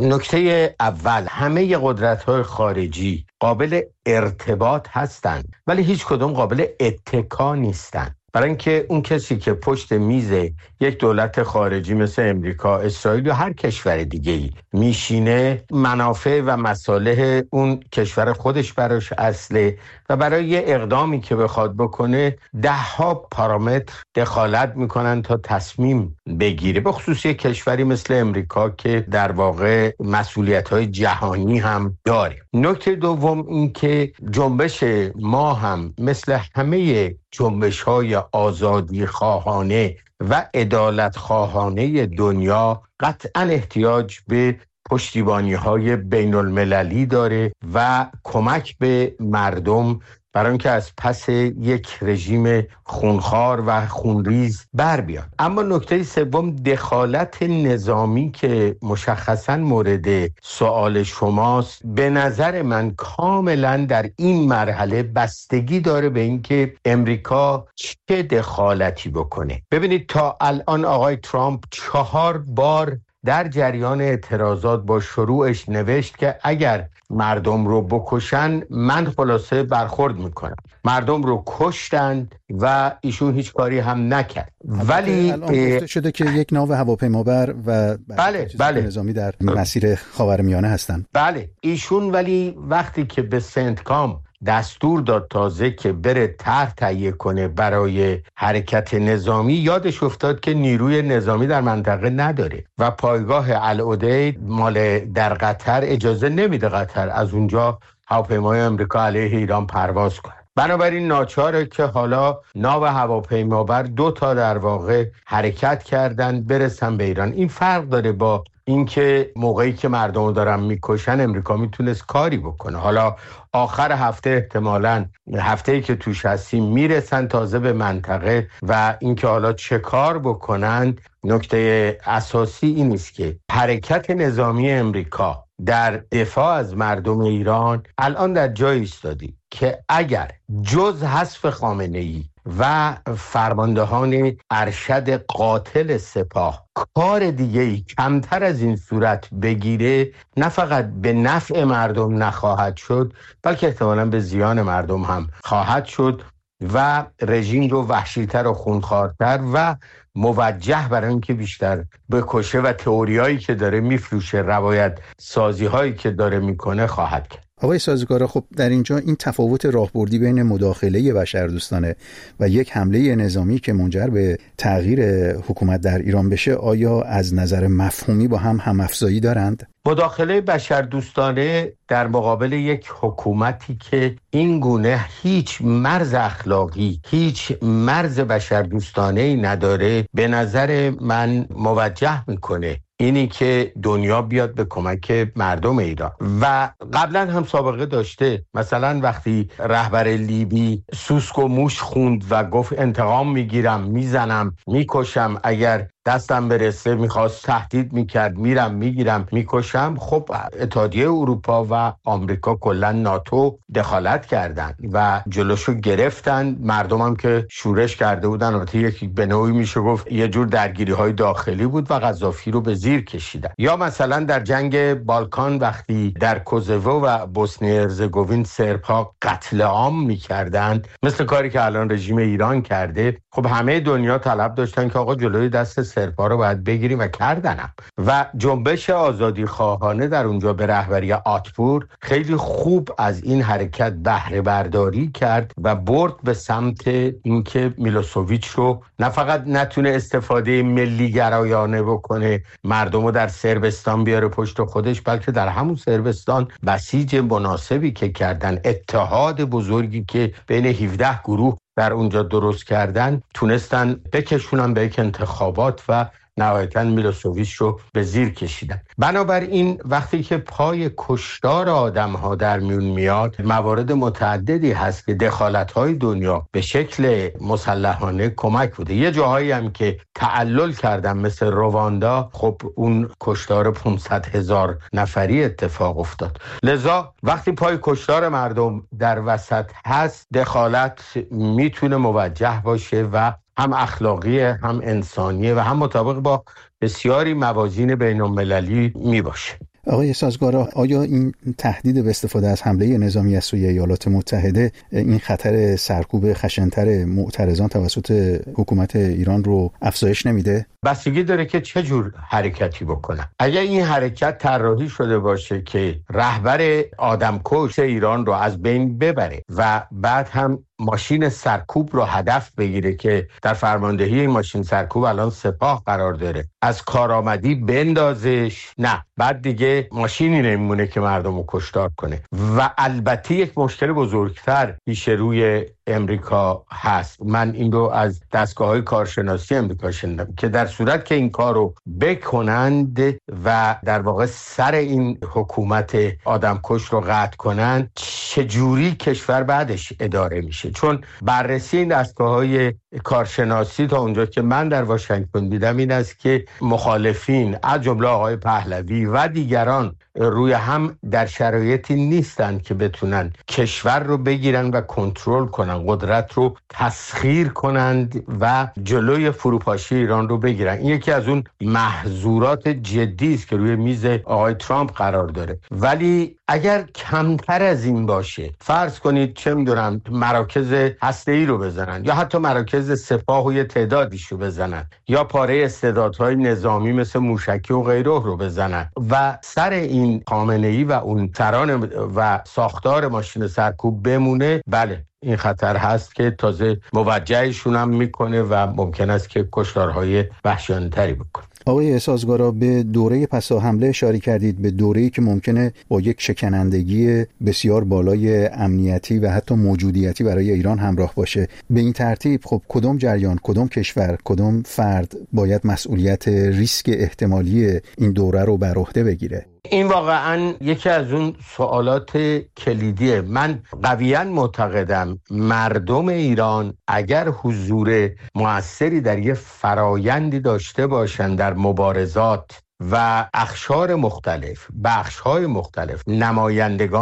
نکته اول، همه قدرت‌های خارجی قابل ارتباط هستند ولی هیچ کدوم قابل اتکا نیستند. برای اینکه اون کسی که پشت میز یک دولت خارجی مثل امریکا، اسرائیل یا هر کشور دیگه‌ای میشینه، منافع و مصالح اون کشور خودش براش اصله و برای یه اقدامی که بخواد بکنه ده ها پارامتر دخالت میکنن تا تصمیم بگیره، به خصوص یک کشوری مثل امریکا که در واقع مسئولیت‌های جهانی هم داره. نکته دوم این که جنبش ما هم مثل همه جنبش‌های آزادی خواهانه و عدالت خواهانه دنیا قطعاً احتیاج به پشتیبانی‌های بین المللی داره و کمک به مردم برای اینکه از پس یک رژیم خونخوار و خونریز بر بیان. اما نکته سوم، دخالت نظامی که مشخصاً مورد سوال شماست، به نظر من کاملاً در این مرحله بستگی داره به اینکه امریکا چه دخالتی بکنه. ببینید تا الان آقای ترامپ چهار بار در جریان اعتراضات با شروعش نوشت که اگر مردم رو بکشن من خلاصه برخورد میکنم. مردم رو کشتند و ایشون هیچ کاری هم نکرد. ولی
الان گفته شده که یک ناو هواپیمابر و
بله بله
نظامی در مسیر خاورمیانه هستند.
بله ایشون ولی وقتی که به سنت کام دستور داد تازه که بره طرح تهیه کنه برای حرکت نظامی، یادش افتاد که نیروی نظامی در منطقه نداره و پایگاه العدید مال در قطر اجازه نمیده قطر از اونجا هواپیمای امریکا علیه ایران پرواز کنه. بنابراین ناچاره که حالا ناو هواپیمابر دو تا در واقع حرکت کردن برسن به ایران. این فرق داره با اینکه موقعی که مردم رو دارن میکشن امریکا میتونست کاری بکنه. حالا آخر هفته احتمالاً هفته‌ای که توش هستیم میرسن تازه به منطقه و اینکه حالا چه کار بکنن. نکته اساسی این است که حرکت نظامی امریکا در دفاع از مردم ایران الان در جایی ایستادی که اگر جز حذف خامنه‌ای و فرماندهان ارشد قاتل سپاه کار دیگه‌ای کمتر از این صورت بگیره، نه فقط به نفع مردم نخواهد شد بلکه احتمالاً به زیان مردم هم خواهد شد و رژیم رو وحشی‌تر و خونخوارتر و موجه برای اینکه بیشتر بکشه و تئوریایی که داره میفروشه، روایت سازی هایی که داره میکنه خواهد کرد.
آقای سازگارا، خب در اینجا این تفاوت راهبردی بین مداخله بشردوستانه و یک حمله نظامی که منجر به تغییر حکومت در ایران بشه، آیا از نظر مفهومی با هم هم‌افزایی دارند؟
مداخله بشردوستانه در مقابل یک حکومتی که این گونه هیچ مرز اخلاقی، هیچ مرز بشردوستانه‌ای نداره، به نظر من موجه میکنه اینی که دنیا بیاد به کمک مردم ایران. و قبلا هم سابقه داشته، مثلا وقتی رهبر لیبی سوسک و موش خوند و گفت انتقام میگیرم، میزنم، میکشم، اگر دستم برسه، میخواست تهدید میکرد، میرم میگیرم میکشم. خب اتحادیه اروپا و آمریکا کلا ناتو دخالت کردن و جلوشو گرفتن. مردم هم که شورش کرده بودن، البته یکی به نوعی میشه گفت یه جور درگیری های داخلی بود و قذافی رو به زیر کشیدن. یا مثلا در جنگ بالکان وقتی در کوزوو و بوسنی هرزگوین سرب‌ها قتل عام میکردن، مثل کاری که الان رژیم ایران کرده، خب همه دنیا طلب داشتن که آقا جلوی دست سرپا رو باید بگیریم و کردنم. و جنبش آزادی خواهانه در اونجا به رهبری آتپور خیلی خوب از این حرکت بهره برداری کرد و برد به سمت اینکه میلوسوویچ رو نه فقط نتونه استفاده ملی گرایانه بکنه، مردم رو در صربستان بیاره پشت خودش، بلکه در همون صربستان بسیج مناسبی که کردن، اتحاد بزرگی که بین هفده گروه در اونجا درست کردن، تونستن بکشونن به یک انتخابات و نهایتاً میلوسوویچ رو به زیر کشیدن. بنابراین وقتی که پای کشتار آدم‌ها در میون میاد، موارد متعددی هست که دخالت‌های دنیا به شکل مسلحانه کمک بوده. یه جاهایی هم که تعلل کردن مثل رواندا، خب اون کشتار پانصد هزار نفری اتفاق افتاد. لذا وقتی پای کشتار مردم در وسط هست، دخالت میتونه موجه باشه و هم اخلاقی، هم انسانیه و هم مطابق با بسیاری موازین بین المللی می باشه.
آقای سازگارا، آیا این تهدید به استفاده از حمله نظامی از سوی ایالات متحده این خطر سرکوب خشن‌تر معترضان توسط حکومت ایران رو افزایش نمیده؟
بستگی داره که چه جور حرکتی بکنن. اگر این حرکت طراحی شده باشه که رهبر آدمکش ایران رو از بین ببره و بعد هم ماشین سرکوب رو هدف بگیره که در فرماندهی این ماشین سرکوب الان سپاه قرار داره، از کارآمدی بندازش، نه، بعد دیگه ماشینی نمیمونه که مردم رو کشتار کنه. و البته یک مشکل بزرگتر پیش روی امریکا هست. من این رو از دستگاه‌های کارشناسی امریکا شنیدم که در صورت که این کار رو بکنند و در واقع سر این حکومت آدمکش رو قطع کنند، چجوری کشور بعدش اداره میشه؟ چون بررسی این دستگاه‌های کارشناسی تا اونجا که من در واشنگتن دیدم این است که مخالفین از جمله آقای پهلوی و دیگران روی هم در شرایطی نیستند که بتونن کشور رو بگیرن و کنترل کنن، قدرت رو تسخیر کنند و جلوی فروپاشی ایران رو بگیرن. این یکی از اون محظورات جدی است که روی میز آقای ترامپ قرار داره. ولی اگر کمتر از این باشه، فرض کنید چه میدونم مراکز هسته‌ای رو بزنن یا حتی مراکز سپاه و یه تعدادیش رو بزنن یا پاره استعدادهای نظامی مثل موشکی و غیره رو بزنن و سر این خامنه‌ای و اون سران و ساختار ماشین سرکوب بمونه، بله این خطر هست که تازه موجهشون هم میکنه و ممکن است که کشتارهای وحشیانه‌تری بکنه.
آقای سازگارا، به دوره پسا حمله اشاره کردید، به دوره‌ای که ممکنه با یک شکنندگی بسیار بالای امنیتی و حتی موجودیتی برای ایران همراه باشه. به این ترتیب خب کدام جریان، کدام کشور، کدام فرد باید مسئولیت ریسک احتمالی این دوره رو بر عهده بگیره؟
این واقعا یکی از اون سوالات کلیدیه. من قویاً معتقدم مردم ایران اگر حضور مؤثری در یه فرایندی داشته باشن در مبارزات و اقشار مختلف، بخش‌های مختلف، نمایندگان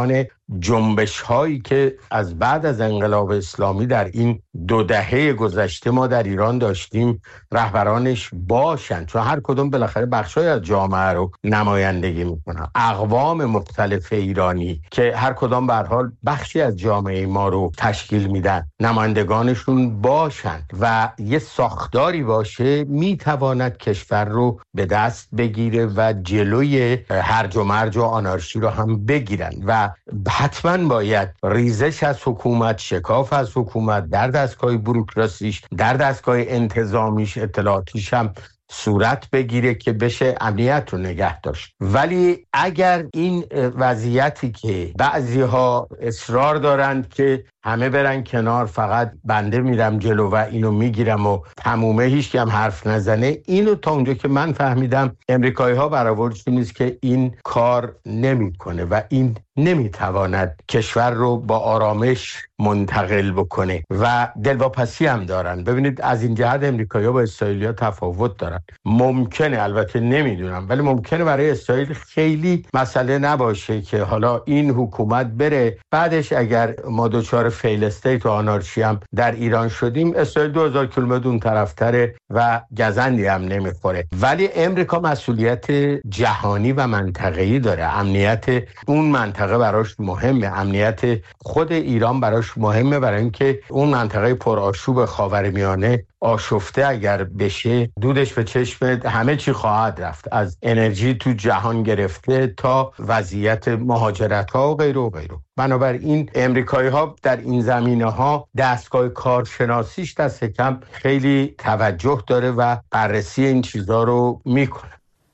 جنبش هایی که از بعد از انقلاب اسلامی در این دو دهه گذشته ما در ایران داشتیم رهبرانش باشند، چون هر کدوم بالاخره بخشای از جامعه رو نمایندگی میکنن. اقوام مختلف ایرانی که هر کدام به هر حال بخشی از جامعه ما رو تشکیل میدن، نمایندگانشون باشند و یه ساختاری باشه، میتواند کشور رو به دست بگیره و جلوی هرج و مرج و آنارشی رو هم بگیرن و حتما باید ریزش از حکومت، شکاف از حکومت در دستگاه بوروکراسیش، در دستگاه انتظامیش، اطلاعاتیش هم صورت بگیره که بشه امنیت رو نگه داشت. ولی اگر این وضعیتی که بعضی ها اصرار دارند که همه برن کنار، فقط بنده میرم جلو و اینو میگیرم و تمومه، هیچ کی هم حرف نزنه، اینو تا اونجا که من فهمیدم امریکایی ها برآوردشون نیست که این کار نمیکنه و این نمیتواند کشور رو با آرامش منتقل بکنه و دلواپسی هم دارن. ببینید از این جهت امریکایی ها با اسرائیلی ها تفاوت دارن. ممکنه، البته نمیدونم، ولی ممکنه برای اسرائیل خیلی مسئله نباشه که حالا این حکومت بره، بعدش اگر ما دوچار فیل استیت و آنارشی هم در ایران شدیم، اسرائیل دو هزار کیلومتر اون طرفتره و گزندی هم نمیخوره. ولی امریکا مسئولیت جهانی و منطقه‌ای داره. امنیت اون منطقه براش مهمه، امنیت خود ایران براش مهمه، برای اینکه اون منطقه پرآشوب خاورمیانه آشفته اگر بشه، دودش به چشم همه چی خواهد رفت، از انرژی تو جهان گرفته تا وضعیت مهاجرت ها و غیره و غیره. بنابراین امریکایی ها در این زمینه ها دستگاه کارشناسیش دست کم خیلی توجه داره و بررسی این چیزا رو میکنه.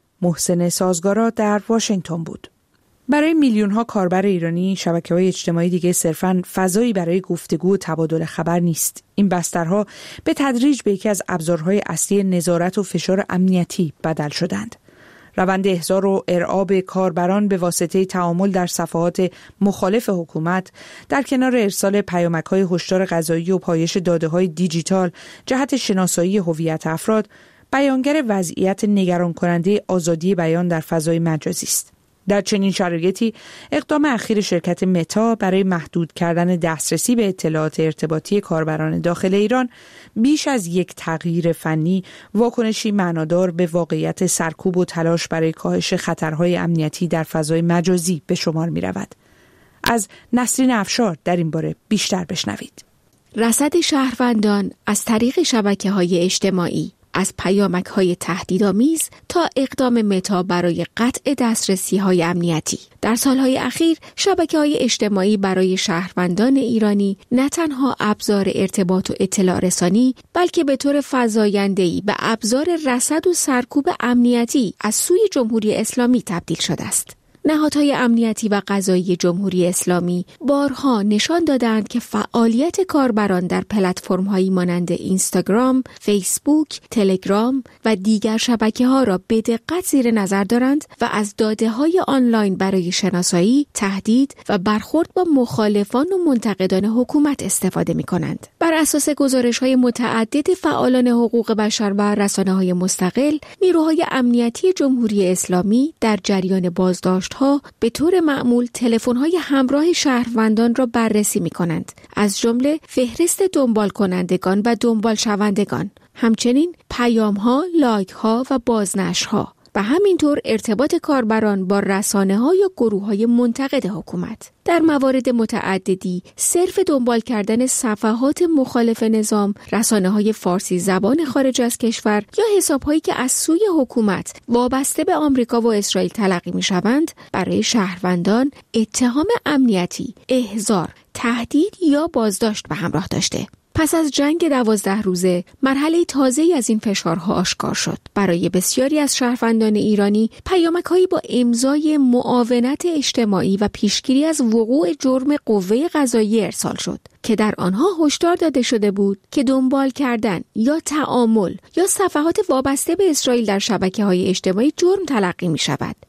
محسن سازگارا در واشنگتن بود. برای میلیون ها کاربر ایرانی شبکه‌های اجتماعی دیگه صرفاً فضایی برای گفتگو و تبادل خبر نیست. این بسترها به تدریج به یکی از ابزارهای اصلی نظارت و فشار امنیتی بدل شدند. روند احضار و ارعاب کاربران به واسطه تعامل در صفحات مخالف حکومت در کنار ارسال پیامک‌های هشدار قضایی و پایش داده‌های دیجیتال جهت شناسایی هویت افراد بیانگر وضعیت نگران کننده آزادی بیان در فضای مجازی است. در چنین شرایطی اقدام اخیر شرکت متا برای محدود کردن دسترسی به اطلاعات ارتباطی کاربران داخل ایران بیش از یک تغییر فنی واکنشی معنادار به واقعیت سرکوب و تلاش برای کاهش خطرهای امنیتی در فضای مجازی به شمار می رود. از نسرین افشار در این باره بیشتر بشنوید.
رصد شهروندان از طریق شبکه‌های اجتماعی، از پیامک‌های تهدیدآمیز تا اقدام متا برای قطع دسترسی‌های امنیتی. در سالهای اخیر شبکه‌های اجتماعی برای شهروندان ایرانی نه تنها ابزار ارتباط و اطلاع رسانی، بلکه به طور فزاینده‌ای به ابزار رصد و سرکوب امنیتی از سوی جمهوری اسلامی تبدیل شده است. نهادهای امنیتی و قضایی جمهوری اسلامی بارها نشان دادند که فعالیت کاربران در پلتفرم‌هایی مانند اینستاگرام، فیسبوک، تلگرام و دیگر شبکه‌ها را به دقت زیر نظر دارند و از داده‌های آنلاین برای شناسایی، تهدید و برخورد با مخالفان و منتقدان حکومت استفاده می‌کنند. بر اساس گزارش‌های متعدد فعالان حقوق بشر و رسانه‌های مستقل، نیروهای امنیتی جمهوری اسلامی در جریان بازداشت ها به طور معمول تلفن‌های همراه شهروندان را بررسی می‌کنند، از جمله فهرست دنبال کنندگان و دنبال شوندگان، همچنین پیام‌ها، لایک‌ها و بازنشرها و همینطور ارتباط کاربران با رسانه‌ها یا گروه‌های منتقد حکومت. در موارد متعددی صرف دنبال کردن صفحات مخالف نظام، رسانه‌های فارسی زبان خارج از کشور یا حساب‌هایی که از سوی حکومت وابسته به آمریکا و اسرائیل تلقی می‌شوند، برای شهروندان اتهام امنیتی، احضار، تهدید یا بازداشت به همراه داشته. پس از جنگ دوازده روزه مرحله تازه‌ای از این فشارها آشکار شد. برای بسیاری از شهروندان ایرانی پیامک‌هایی با امضای معاونت اجتماعی و پیشگیری از وقوع جرم قوه قضاییه ارسال شد که در آنها هشدار داده شده بود که دنبال کردن یا تعامل یا صفحات وابسته به اسرائیل در شبکه‌های اجتماعی جرم تلقی می‌شود.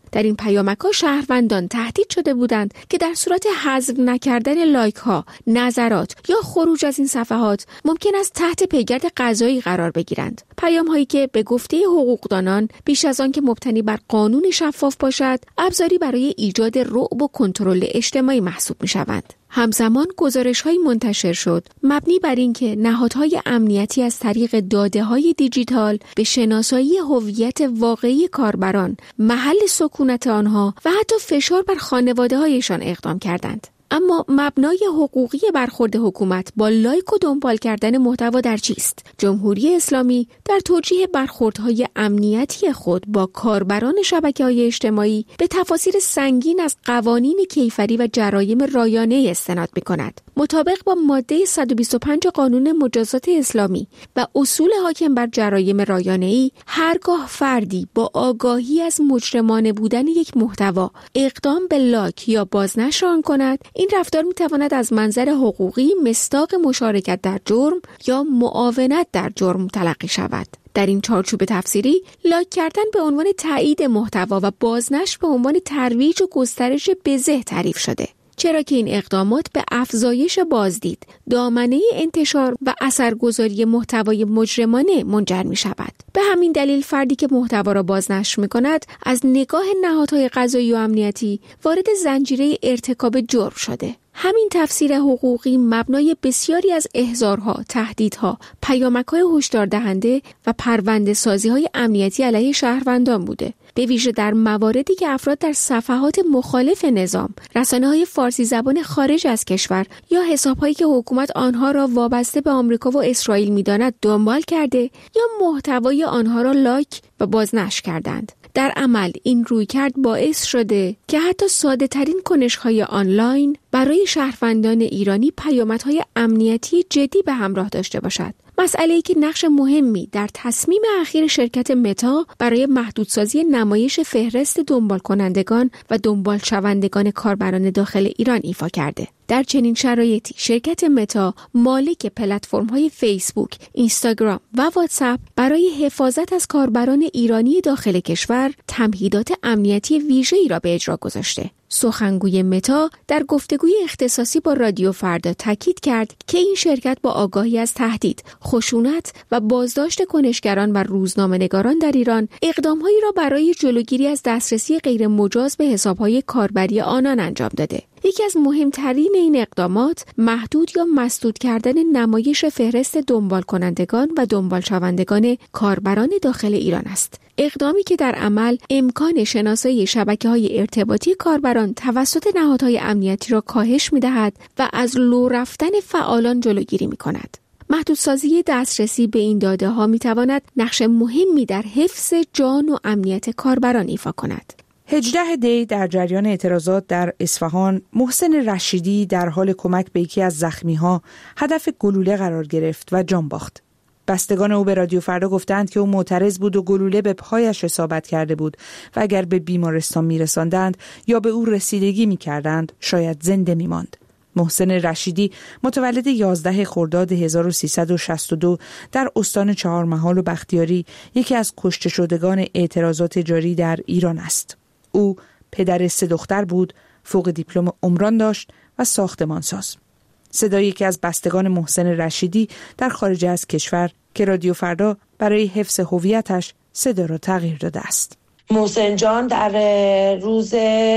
در این پیامک‌ها شهروندان تهدید شده بودند که در صورت حذف نکردن لایک‌ها، نظرات یا خروج از این صفحات ممکن است تحت پیگرد قضایی قرار بگیرند. پیام‌هایی که به گفته حقوقدانان بیش از آن که مبتنی بر قانون شفاف باشد، ابزاری برای ایجاد رعب و کنترل اجتماعی محسوب می‌شوند. همزمان گزارش‌هایی منتشر شد مبنی بر اینکه نهادهای امنیتی از طریق داده‌های دیجیتال به شناسایی هویت واقعی کاربران، محل سکونت آنها و حتی فشار بر خانواده‌هایشان اقدام کردند. اما مبنای حقوقی برخورد حکومت با لایک و دنبال کردن محتوا در چیست؟ جمهوری اسلامی در توجیه برخوردهای امنیتی خود با کاربران شبکه‌های اجتماعی به تفاسیر سنگین از قوانین کیفری و جرایم رایانه استناد می‌کند. مطابق با ماده صد و بیست و پنج قانون مجازات اسلامی و اصول حاکم بر جرایم رایانه‌ای، هرگاه فردی با آگاهی از مجرمانه بودن یک محتوا اقدام به لایک یا بازنشر آن کند، این رفتار می‌تواند از منظر حقوقی مصداق مشارکت در جرم یا معاونت در جرم تلقی شود. در این چارچوب تفسیری، لایک کردن به عنوان تایید محتوا و بازنشر به عنوان ترویج و گسترش بزه تعریف شده، چرا که این اقدامات به افزایش بازدید، دامنه انتشار و اثرگذاری محتوای مجرمانه منجر می شود. به همین دلیل فردی که محتوا را بازنشر می کند از نگاه نهادهای قضایی و امنیتی وارد زنجیره ارتکاب جرم شده. همین تفسیر حقوقی مبنای بسیاری از احضارها، تهدیدها، پیامک‌های هشدار دهنده و پرونده سازی‌های امنیتی علیه شهروندان بوده، به ویژه در مواردی که افراد در صفحات مخالف نظام، رسانه‌های فارسی زبان خارج از کشور یا حساب‌هایی که حکومت آنها را وابسته به آمریکا و اسرائیل می‌داند دنبال کرده یا محتوای آنها را لایک و بازنشر کردند. در عمل این رویکرد باعث شده که حتی ساده ترین کنش‌های آنلاین برای شهروندان ایرانی پیامدهای امنیتی جدی به همراه داشته باشد. مسئله‌ای که نقش مهمی در تصمیم اخیر شرکت متا برای محدودسازی نمایش فهرست دنبال کنندگان و دنبال شوندگان کاربران داخل ایران ایفا کرده. در چنین شرایطی شرکت متا مالک پلتفرم‌های فیسبوک، اینستاگرام و واتساپ برای حفاظت از کاربران ایرانی داخل کشور تمهیدات امنیتی ویژه‌ای را به اجرا گذاشته. سخنگوی متا در گفتگوی اختصاصی با رادیو فردا تاکید کرد که این شرکت با آگاهی از تهدید، خشونت و بازداشت کنشگران و روزنامه‌نگاران در ایران اقدام‌هایی را برای جلوگیری از دسترسی غیر مجاز به حساب‌های کاربری آنان انجام داده. یکی از مهمترین این اقدامات محدود یا مسدود کردن نمایش فهرست دنبال کنندگان و دنبال شوندگان کاربران داخل ایران است. اقدامی که در عمل امکان شناسایی شبکه‌های ارتباطی کاربران توسط نهادهای امنیتی را کاهش می‌دهد و از لو رفتن فعالان جلوگیری می‌کند. محدودسازی دسترسی به این داده‌ها می‌تواند نقش مهمی در حفظ جان و امنیت کاربران ایفا کند.
هجدهم دی در جریان اعتراضات در اصفهان، محسن رشیدی در حال کمک به یکی از زخمی‌ها هدف گلوله قرار گرفت و جان باخت. بستگان او به رادیو فردا گفتند که او معترض بود و گلوله به پایش اصابت کرده بود و اگر به بیمارستان می‌رساندند یا به او رسیدگی می‌کردند شاید زنده می‌ماند. محسن رشیدی متولد یازده خرداد هزار و سیصد و شصت و دو در استان چهارمحال و بختیاری یکی از کشته شدگان اعتراضات جاری در ایران است. او پدر سه دختر بود، فوق دیپلم عمران داشت و ساختمانساز. صدای یکی از بستگان محسن رشیدی در خارج از کشور که رادیو فردا برای حفظ هویتش صدا را تغییر داده است.
محسن جان در روز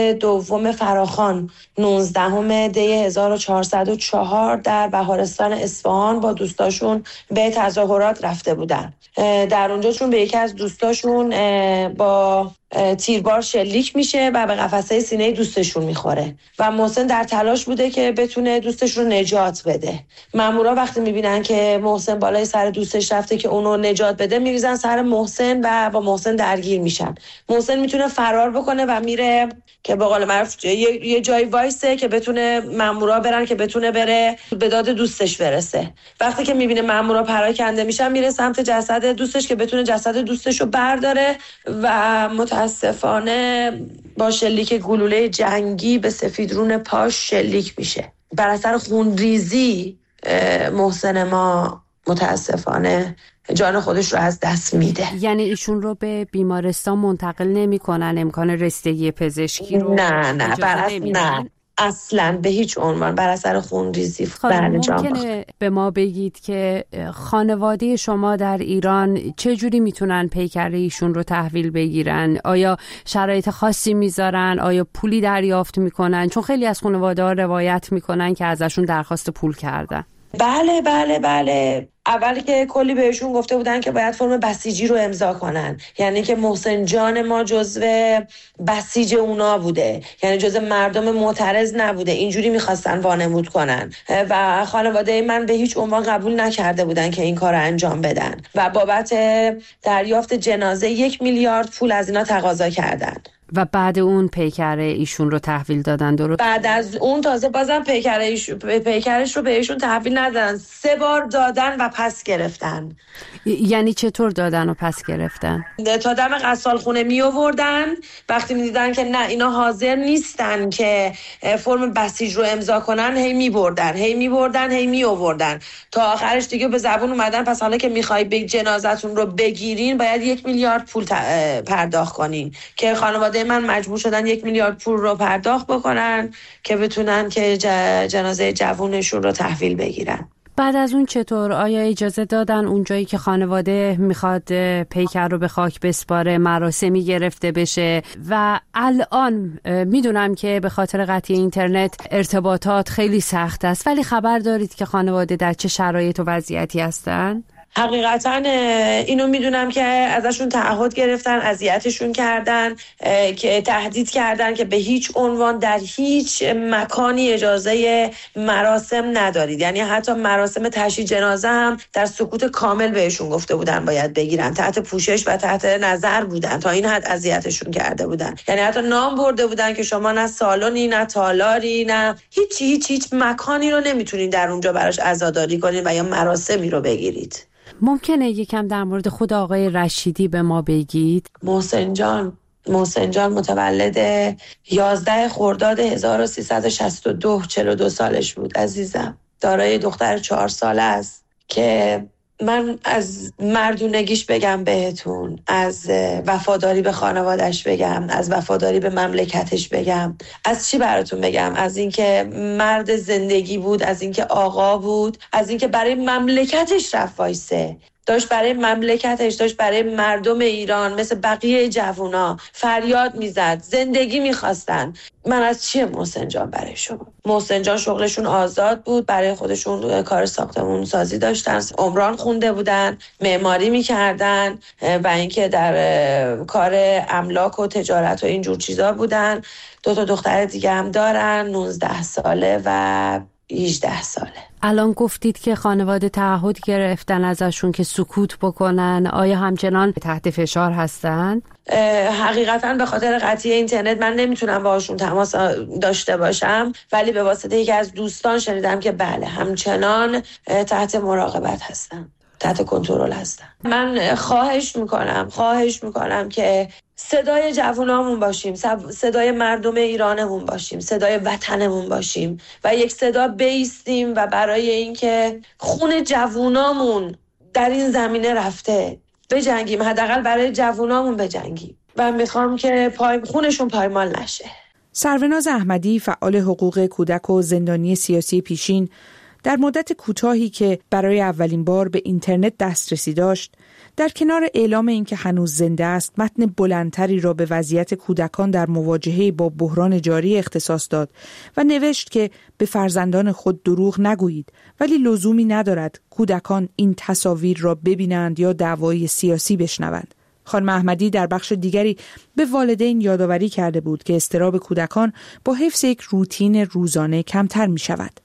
دوم فراخوان نوزدهم دی هزار و چهارصد و چهار در بهارستان اصفهان با دوستاشون به تظاهرات رفته بودن. در اونجا چون به یکی از دوستاشون با تیربار شلیک میشه و به قفسه سینه دوستشون میخوره و محسن در تلاش بوده که بتونه دوستش رو نجات بده. مامورا وقتی میبینن که محسن بالای سر دوستش رفته که اونو نجات بده، میریزن سر محسن و با محسن درگیر میشن. محسن میتونه فرار بکنه و میره که به قول معروف یه،, یه جای وایسه که بتونه مامورا برن که بتونه بره به داد دوستش برسه. وقتی که میبینه مامورا پراکنده میشن، میره سمت جسد دوستش که بتونه جسد دوستش رو برداره و متاسفانه با شلیک گلوله جنگی به سفیدرون پاش شلیک میشه. بر اثر خونریزی محسن ما متاسفانه جان خودش رو از دست میده.
یعنی ایشون رو به بیمارستان منتقل نمیکنن، امکان رسیدگی پزشکی رو
نه نه بر نه اصلا به هیچ عنوان بر اثر خونریزی.
ممکنه به ما بگید که خانواده شما در ایران چه جوری میتونن پیکر ایشون رو تحویل بگیرن؟ آیا شرایط خاصی میذارن؟ آیا پولی دریافت میکنن؟ چون خیلی از خانواده ها روایت میکنن که ازشون درخواست پول کردن.
بله بله بله اولی که کلی بهشون گفته بودن که باید فرم بسیجی رو امضا کنن، یعنی که محسن جان ما جزو بسیج اونا بوده، یعنی جزو مردم معترض نبوده، اینجوری میخواستن وانمود کنن و خانواده من به هیچ عنوان قبول نکرده بودن که این کار رو انجام بدن و بابت دریافت جنازه یک میلیارد پول از اینا تقاضا کردن
و بعد اون پیکر ایشون رو تحویل دادن. درست؟
بعد از اون تازه بازم پیکرش پیکرش رو بهشون تحویل ندادن، سه بار دادن و پس گرفتن.
یعنی چطور دادن و پس گرفتن؟
تا دم غسال خونه می آوردن، وقتی می دیدن که نه اینا حاضر نیستن که فرم بسیج رو امضا کنن، هی می بردن هی می بردن هی می آوردن تا آخرش دیگه به زبون اومدن پس حالا که میخوای به جنازتون رو بگیرین باید یک میلیارد پول پرداخت کنین، که خانواده من مجبور شدن یک میلیارد پول رو پرداخت بکنن که بتونن که جنازه جوونشون رو تحویل بگیرن.
بعد از اون چطور؟ آیا اجازه دادن اونجایی که خانواده میخواد پیکر رو به خاک بسپاره مراسمی گرفته بشه؟ و الان میدونم که به خاطر قطعی اینترنت ارتباطات خیلی سخت است، ولی خبر دارید که خانواده در چه شرایط و وضعیتی هستن؟
حقیقتا اینو میدونم که ازشون تعهد گرفتن، اذیتشون کردن، که تهدید کردن که به هیچ عنوان در هیچ مکانی اجازه مراسم ندارید، یعنی حتی مراسم تشییع جنازه هم در سکوت کامل بهشون گفته بودن باید بگیرن، تحت پوشش و تحت نظر بودن، تا این حد اذیتشون کرده بودن. یعنی حتی نام برده بودن که شما نه سالونی نه تالاری نه هیچ هیچ هیچ مکانی رو نمیتونین در اونجا براش عزاداری کنین و یا مراسمی رو بگیرید.
ممکنه یکم در مورد خود آقای رشیدی به ما بگید؟
محسن جان محسن جان متولد یازده خرداد هزار و سیصد و شصت و دو، چهل و دو سالش بود عزیزم. دارای دختر چهار ساله است که من از مردونگیش بگم بهتون، از وفاداری به خانوادش بگم، از وفاداری به مملکتش بگم، از چی براتون بگم؟ از اینکه مرد زندگی بود، از اینکه آقا بود، از اینکه برای مملکتش رفت وایسه، داشت برای مملکتش، داشت برای مردم ایران مثل بقیه جوونا فریاد میزد، زندگی میخواستن. من از چیه محسن جان برای شما؟ محسن جان شغلشون آزاد بود، برای خودشون کار ساختمون سازی داشتن، عمران خونده بودن، معماری میکردن و اینکه در کار املاک و تجارت و اینجور چیزا بودن. دو تا دختر دیگه هم دارن، نوزده ساله و هجده ساله.
الان گفتید که خانواده تعهد گرفتن ازشون که سکوت بکنن، آیا همچنان تحت فشار هستن؟
حقیقتا به خاطر قطعی اینترنت من نمیتونم باهاشون تماس داشته باشم، ولی به واسطه یکی از دوستان شنیدم که بله همچنان تحت مراقبت هستن، تحت کنترل هستن. من خواهش میکنم خواهش میکنم که صدای جوانامون باشیم، صدای مردم ایرانمون باشیم، صدای وطنمون باشیم و یک صدا بیستیم و برای اینکه خون جوانامون در این زمینه رفته بجنگیم، حداقل برای جوانامون بجنگیم و میخوام که پای خونشون پایمال نشه.
سروناز احمدی، فعال حقوق کودک و زندانی سیاسی پیشین، در مدت کوتاهی که برای اولین بار به اینترنت دسترسی داشت، در کنار اعلام اینکه هنوز زنده است، متن بلندتری را به وضعیت کودکان در مواجهه با بحران جاری اختصاص داد و نوشت که به فرزندان خود دروغ نگویید، ولی لزومی ندارد کودکان این تصاویر را ببینند یا دعوای سیاسی بشنوند. خانم احمدی در بخش دیگری به والدین یادآوری کرده بود که اضطراب کودکان با حفظ یک روتین روزانه کمتر می شود.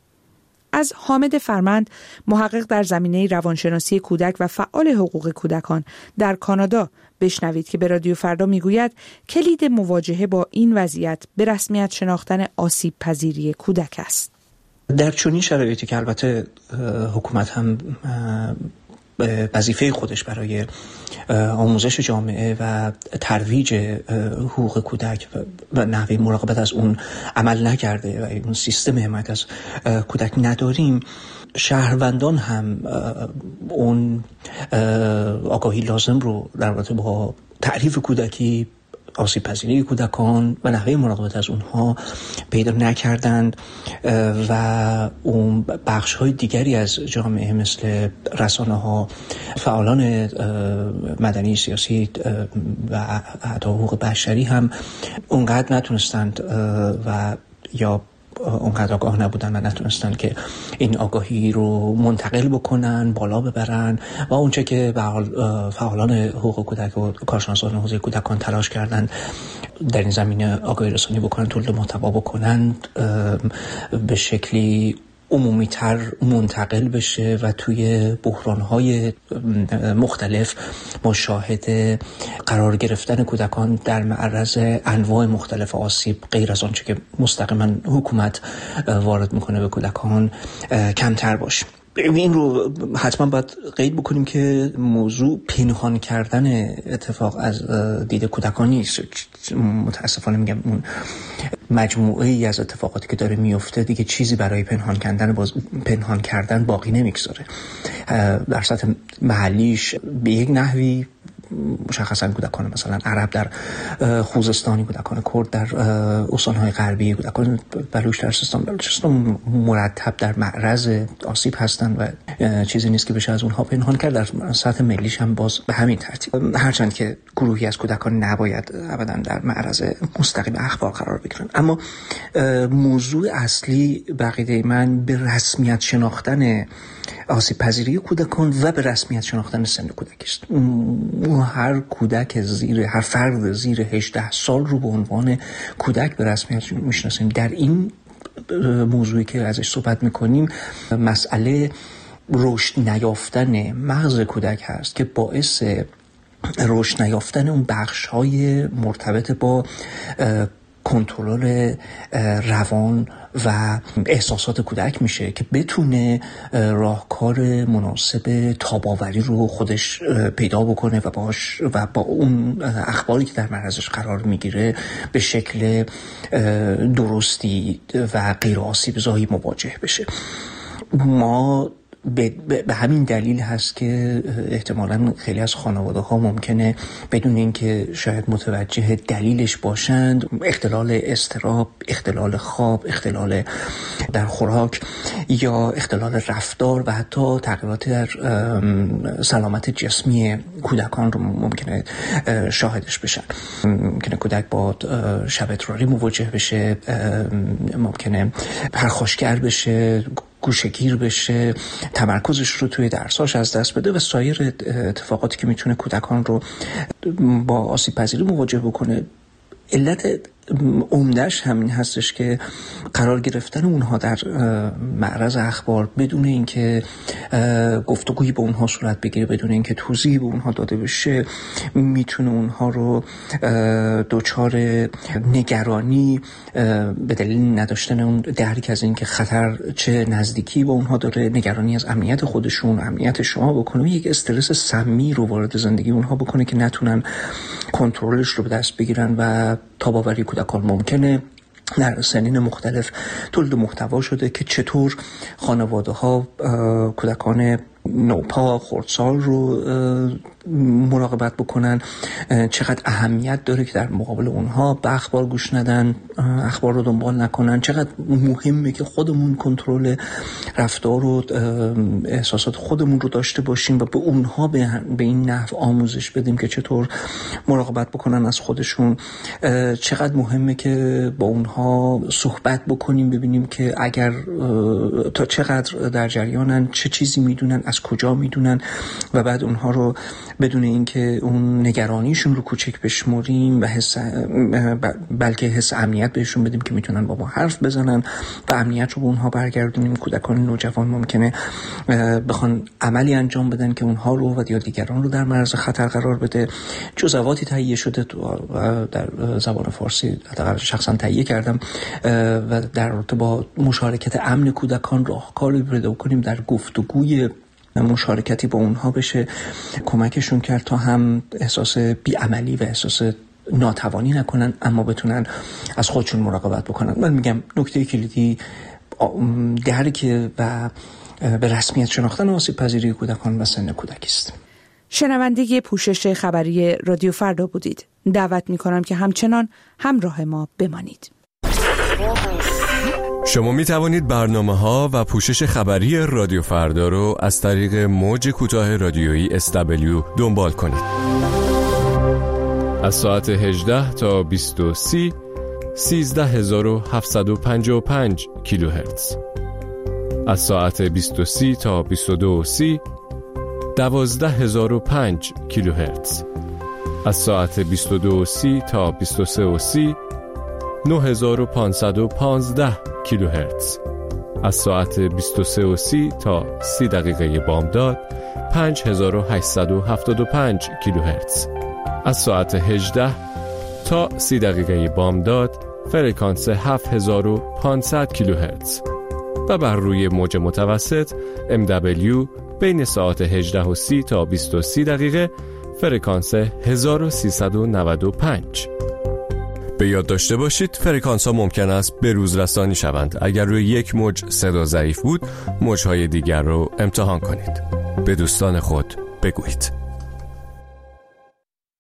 از حامد فرمند، محقق در زمینه روانشناسی کودک و فعال حقوق کودکان در کانادا، بشنوید که به رادیو فردا میگوید کلید مواجهه با این وضعیت به رسمیت شناختن آسیب پذیری کودک است.
در چنین شرایطی که البته حکومت هم وظیفه خودش برای آموزش جامعه و ترویج حقوق کودک و نحوه مراقبت از اون عمل نکرده و اون سیستم حمایت از کودک نداریم، شهروندان هم اون آگاهی لازم رو در رابطه با تعریف کودکی، آسیب پذیری کودکان و نحوه مراقبت از اونها پیدا نکردند و اون بخش های دیگری از جامعه مثل رسانه ها، فعالان مدنی سیاسی و حتی حقوق بشری هم اونقدر نتونستند و یا اونقدر آگاه نبودن و نتونستن که این آگاهی رو منتقل بکنن، بالا ببرن و اونچه که به حال فعالان حقوق کودک و کارشناسان حوزه کودکان تلاش کردن در این زمینه آگاهی رسانی بکنن، تولید محتوا بکنن، به شکلی عمومی‌تر منتقل بشه و توی بحران‌های مختلف ما شاهد قرار گرفتن کودکان در معرض انواع مختلف آسیب غیر از آنچه که مستقیما حکومت وارد میکنه به کودکان کمتر باشه. این رو حتما باید قید بکنیم که موضوع پنهان کردن اتفاق از دید کودکان نیست. متاسفانه میگم اون مجموعه ای از اتفاقاتی که داره میفته دیگه چیزی برای پنهان کردن باز پنهان کردن باقی نمیگذاره. در سطح محلیش به یک نحوی مشخصا کودکان مثلا عرب در خوزستانی، کودکان کرد در استان‌های غربی، کودکان بلوچ در سیستان بلوچستان مرتب در معرض آسیب هستند و چیزی نیست که بشه از اونها پنهان کرد. در سطح ملیش هم باز به همین ترتیب، هرچند که گروهی از کودکان نباید ابدا در معرض مستقیم اخبار قرار بگیرن. اما موضوع اصلی بقیده من به رسمیت شناختن آسیب پذیری کودکان و به رسمیت شناختن سن کودک است. هر کودک زیر هر فرد زیر هجده سال رو به عنوان کودک به رسمیت میشناسیم. در این موضوعی که ازش صحبت میکنیم مسئله رشد نیافتن مغز کودک هست که باعث رشد نیافتن اون بخش‌های مرتبط با کنترل روان و احساسات کودک میشه که بتونه راهکار مناسب تاب‌آوری رو خودش پیدا بکنه و باش و با اون اخباری که در معرضش قرار میگیره به شکل درستی و غیر آسیب زایی مواجه بشه. ما به, به همین دلیل هست که احتمالاً خیلی از خانواده ها ممکنه بدون اینکه شاید متوجه دلیلش باشند اختلال اضطراب، اختلال خواب، اختلال در خوراک یا اختلال رفتار و حتی تغییرات در سلامت جسمی کودکان رو ممکنه شاهدش بشن. ممکنه کودک با شب اضطراری مواجه بشه، ممکنه پرخاشگر بشه، گوشه‌گیر بشه، تمرکزش رو توی درساش از دست بده و سایر اتفاقاتی که میتونه کودکان رو با آسیب پذیری مواجه بکنه. علت عمده‌اش همین هستش که قرار گرفتن اونها در معرض اخبار بدون اینکه گفتگویی با اونها صورت بگیره، بدون اینکه توضیحی به اونها داده بشه، میتونه اونها رو دچار نگرانی به دلیل نداشتن اون درک از اینکه خطر چه نزدیکی با اونها داره، نگرانی از امنیت خودشون، امنیت شما بکنه و یک استرس سمی رو وارد زندگی اونها بکنه که نتونن کنترلش رو به دست بگیرن و تاب‌آوری کودکان ممکنه. در سنین مختلف تولید محتوا شده که چطور خانواده ها کودکان نوپا خردسال رو مراقبت بکنن، چقدر اهمیت داره که در مقابل اونها به اخبار گوش ندن، اخبار رو دنبال نکنن، چقدر مهمه که خودمون کنترل رفتار و احساسات خودمون رو داشته باشیم و به اونها به این نحو آموزش بدیم که چطور مراقبت بکنن از خودشون، چقدر مهمه که با اونها صحبت بکنیم، ببینیم که اگر تا چقدر در جریانن، چه چیزی میدونن، از کجا میدونن و بعد اونها رو بدون اینکه اون نگرانیشون رو کوچک بشمریم و حس بلکه حس امنیت بهشون بدیم که میتونن با ما حرف بزنن و امنیت رو به اونها برگردونیم. کودکان نوجوان ممکنه بخوان عملی انجام بدن که اونها رو و یا دیگران رو در معرض خطر قرار بده. جزواتی تهیه شده در زبان فارسی، حداقل شخصا تهیه کردم و در رابطه با مشارکت امن کودکان راهکاری پیدا کنیم در گفتگوی مشارکتی با اونها بشه، کمکشون کرد تا هم احساس بی‌عملی و احساس ناتوانی نکنن اما بتونن از خودشون مراقبت بکنن. من میگم نکته کلیدی درک و به رسمیت شناختن آسیب پذیری کودکان و سن کودکی است.
شنونده پوشش خبری رادیو فردا بودید. دعوت می‌کنم که همچنان همراه ما بمانید.
شما می توانید برنامه‌ها و پوشش خبری رادیو فردا رو از طریق موج کوتاه رادیویی اس دبلیو دنبال کنید. از ساعت هجده تا بیست و سه سیزده هزار و هفتصد و پنجاه و پنج کیلوهرتز. از ساعت بیست و سه تا بیست و دو و سی دوازده هزار و پنج کیلوهرتز. از ساعت بیست و دو و سی تا بیست و سه و سی نه هزار و پانصد و پانزده کیلوهرتز. از ساعت بیست و سه و سی تا سی دقیقه بامداد پنج هزار و هشتصد و هفتاد و پنج کیلوهرتز. از ساعت هجده تا سی دقیقه بامداد فرکانس هفت هزار و پانصد کیلوهرتز و بر روی موج متوسط ام دبلیو بین ساعت هجده و سی تا بیست و سه دقیقه فرکانس هزار و سیصد و نود و پنج. به یاد داشته باشید فرکانس ها ممکن است به روز رسانی شوند. اگر روی یک موج صدا ضعیف بود، موجهای دیگر رو امتحان کنید. به دوستان خود بگویید.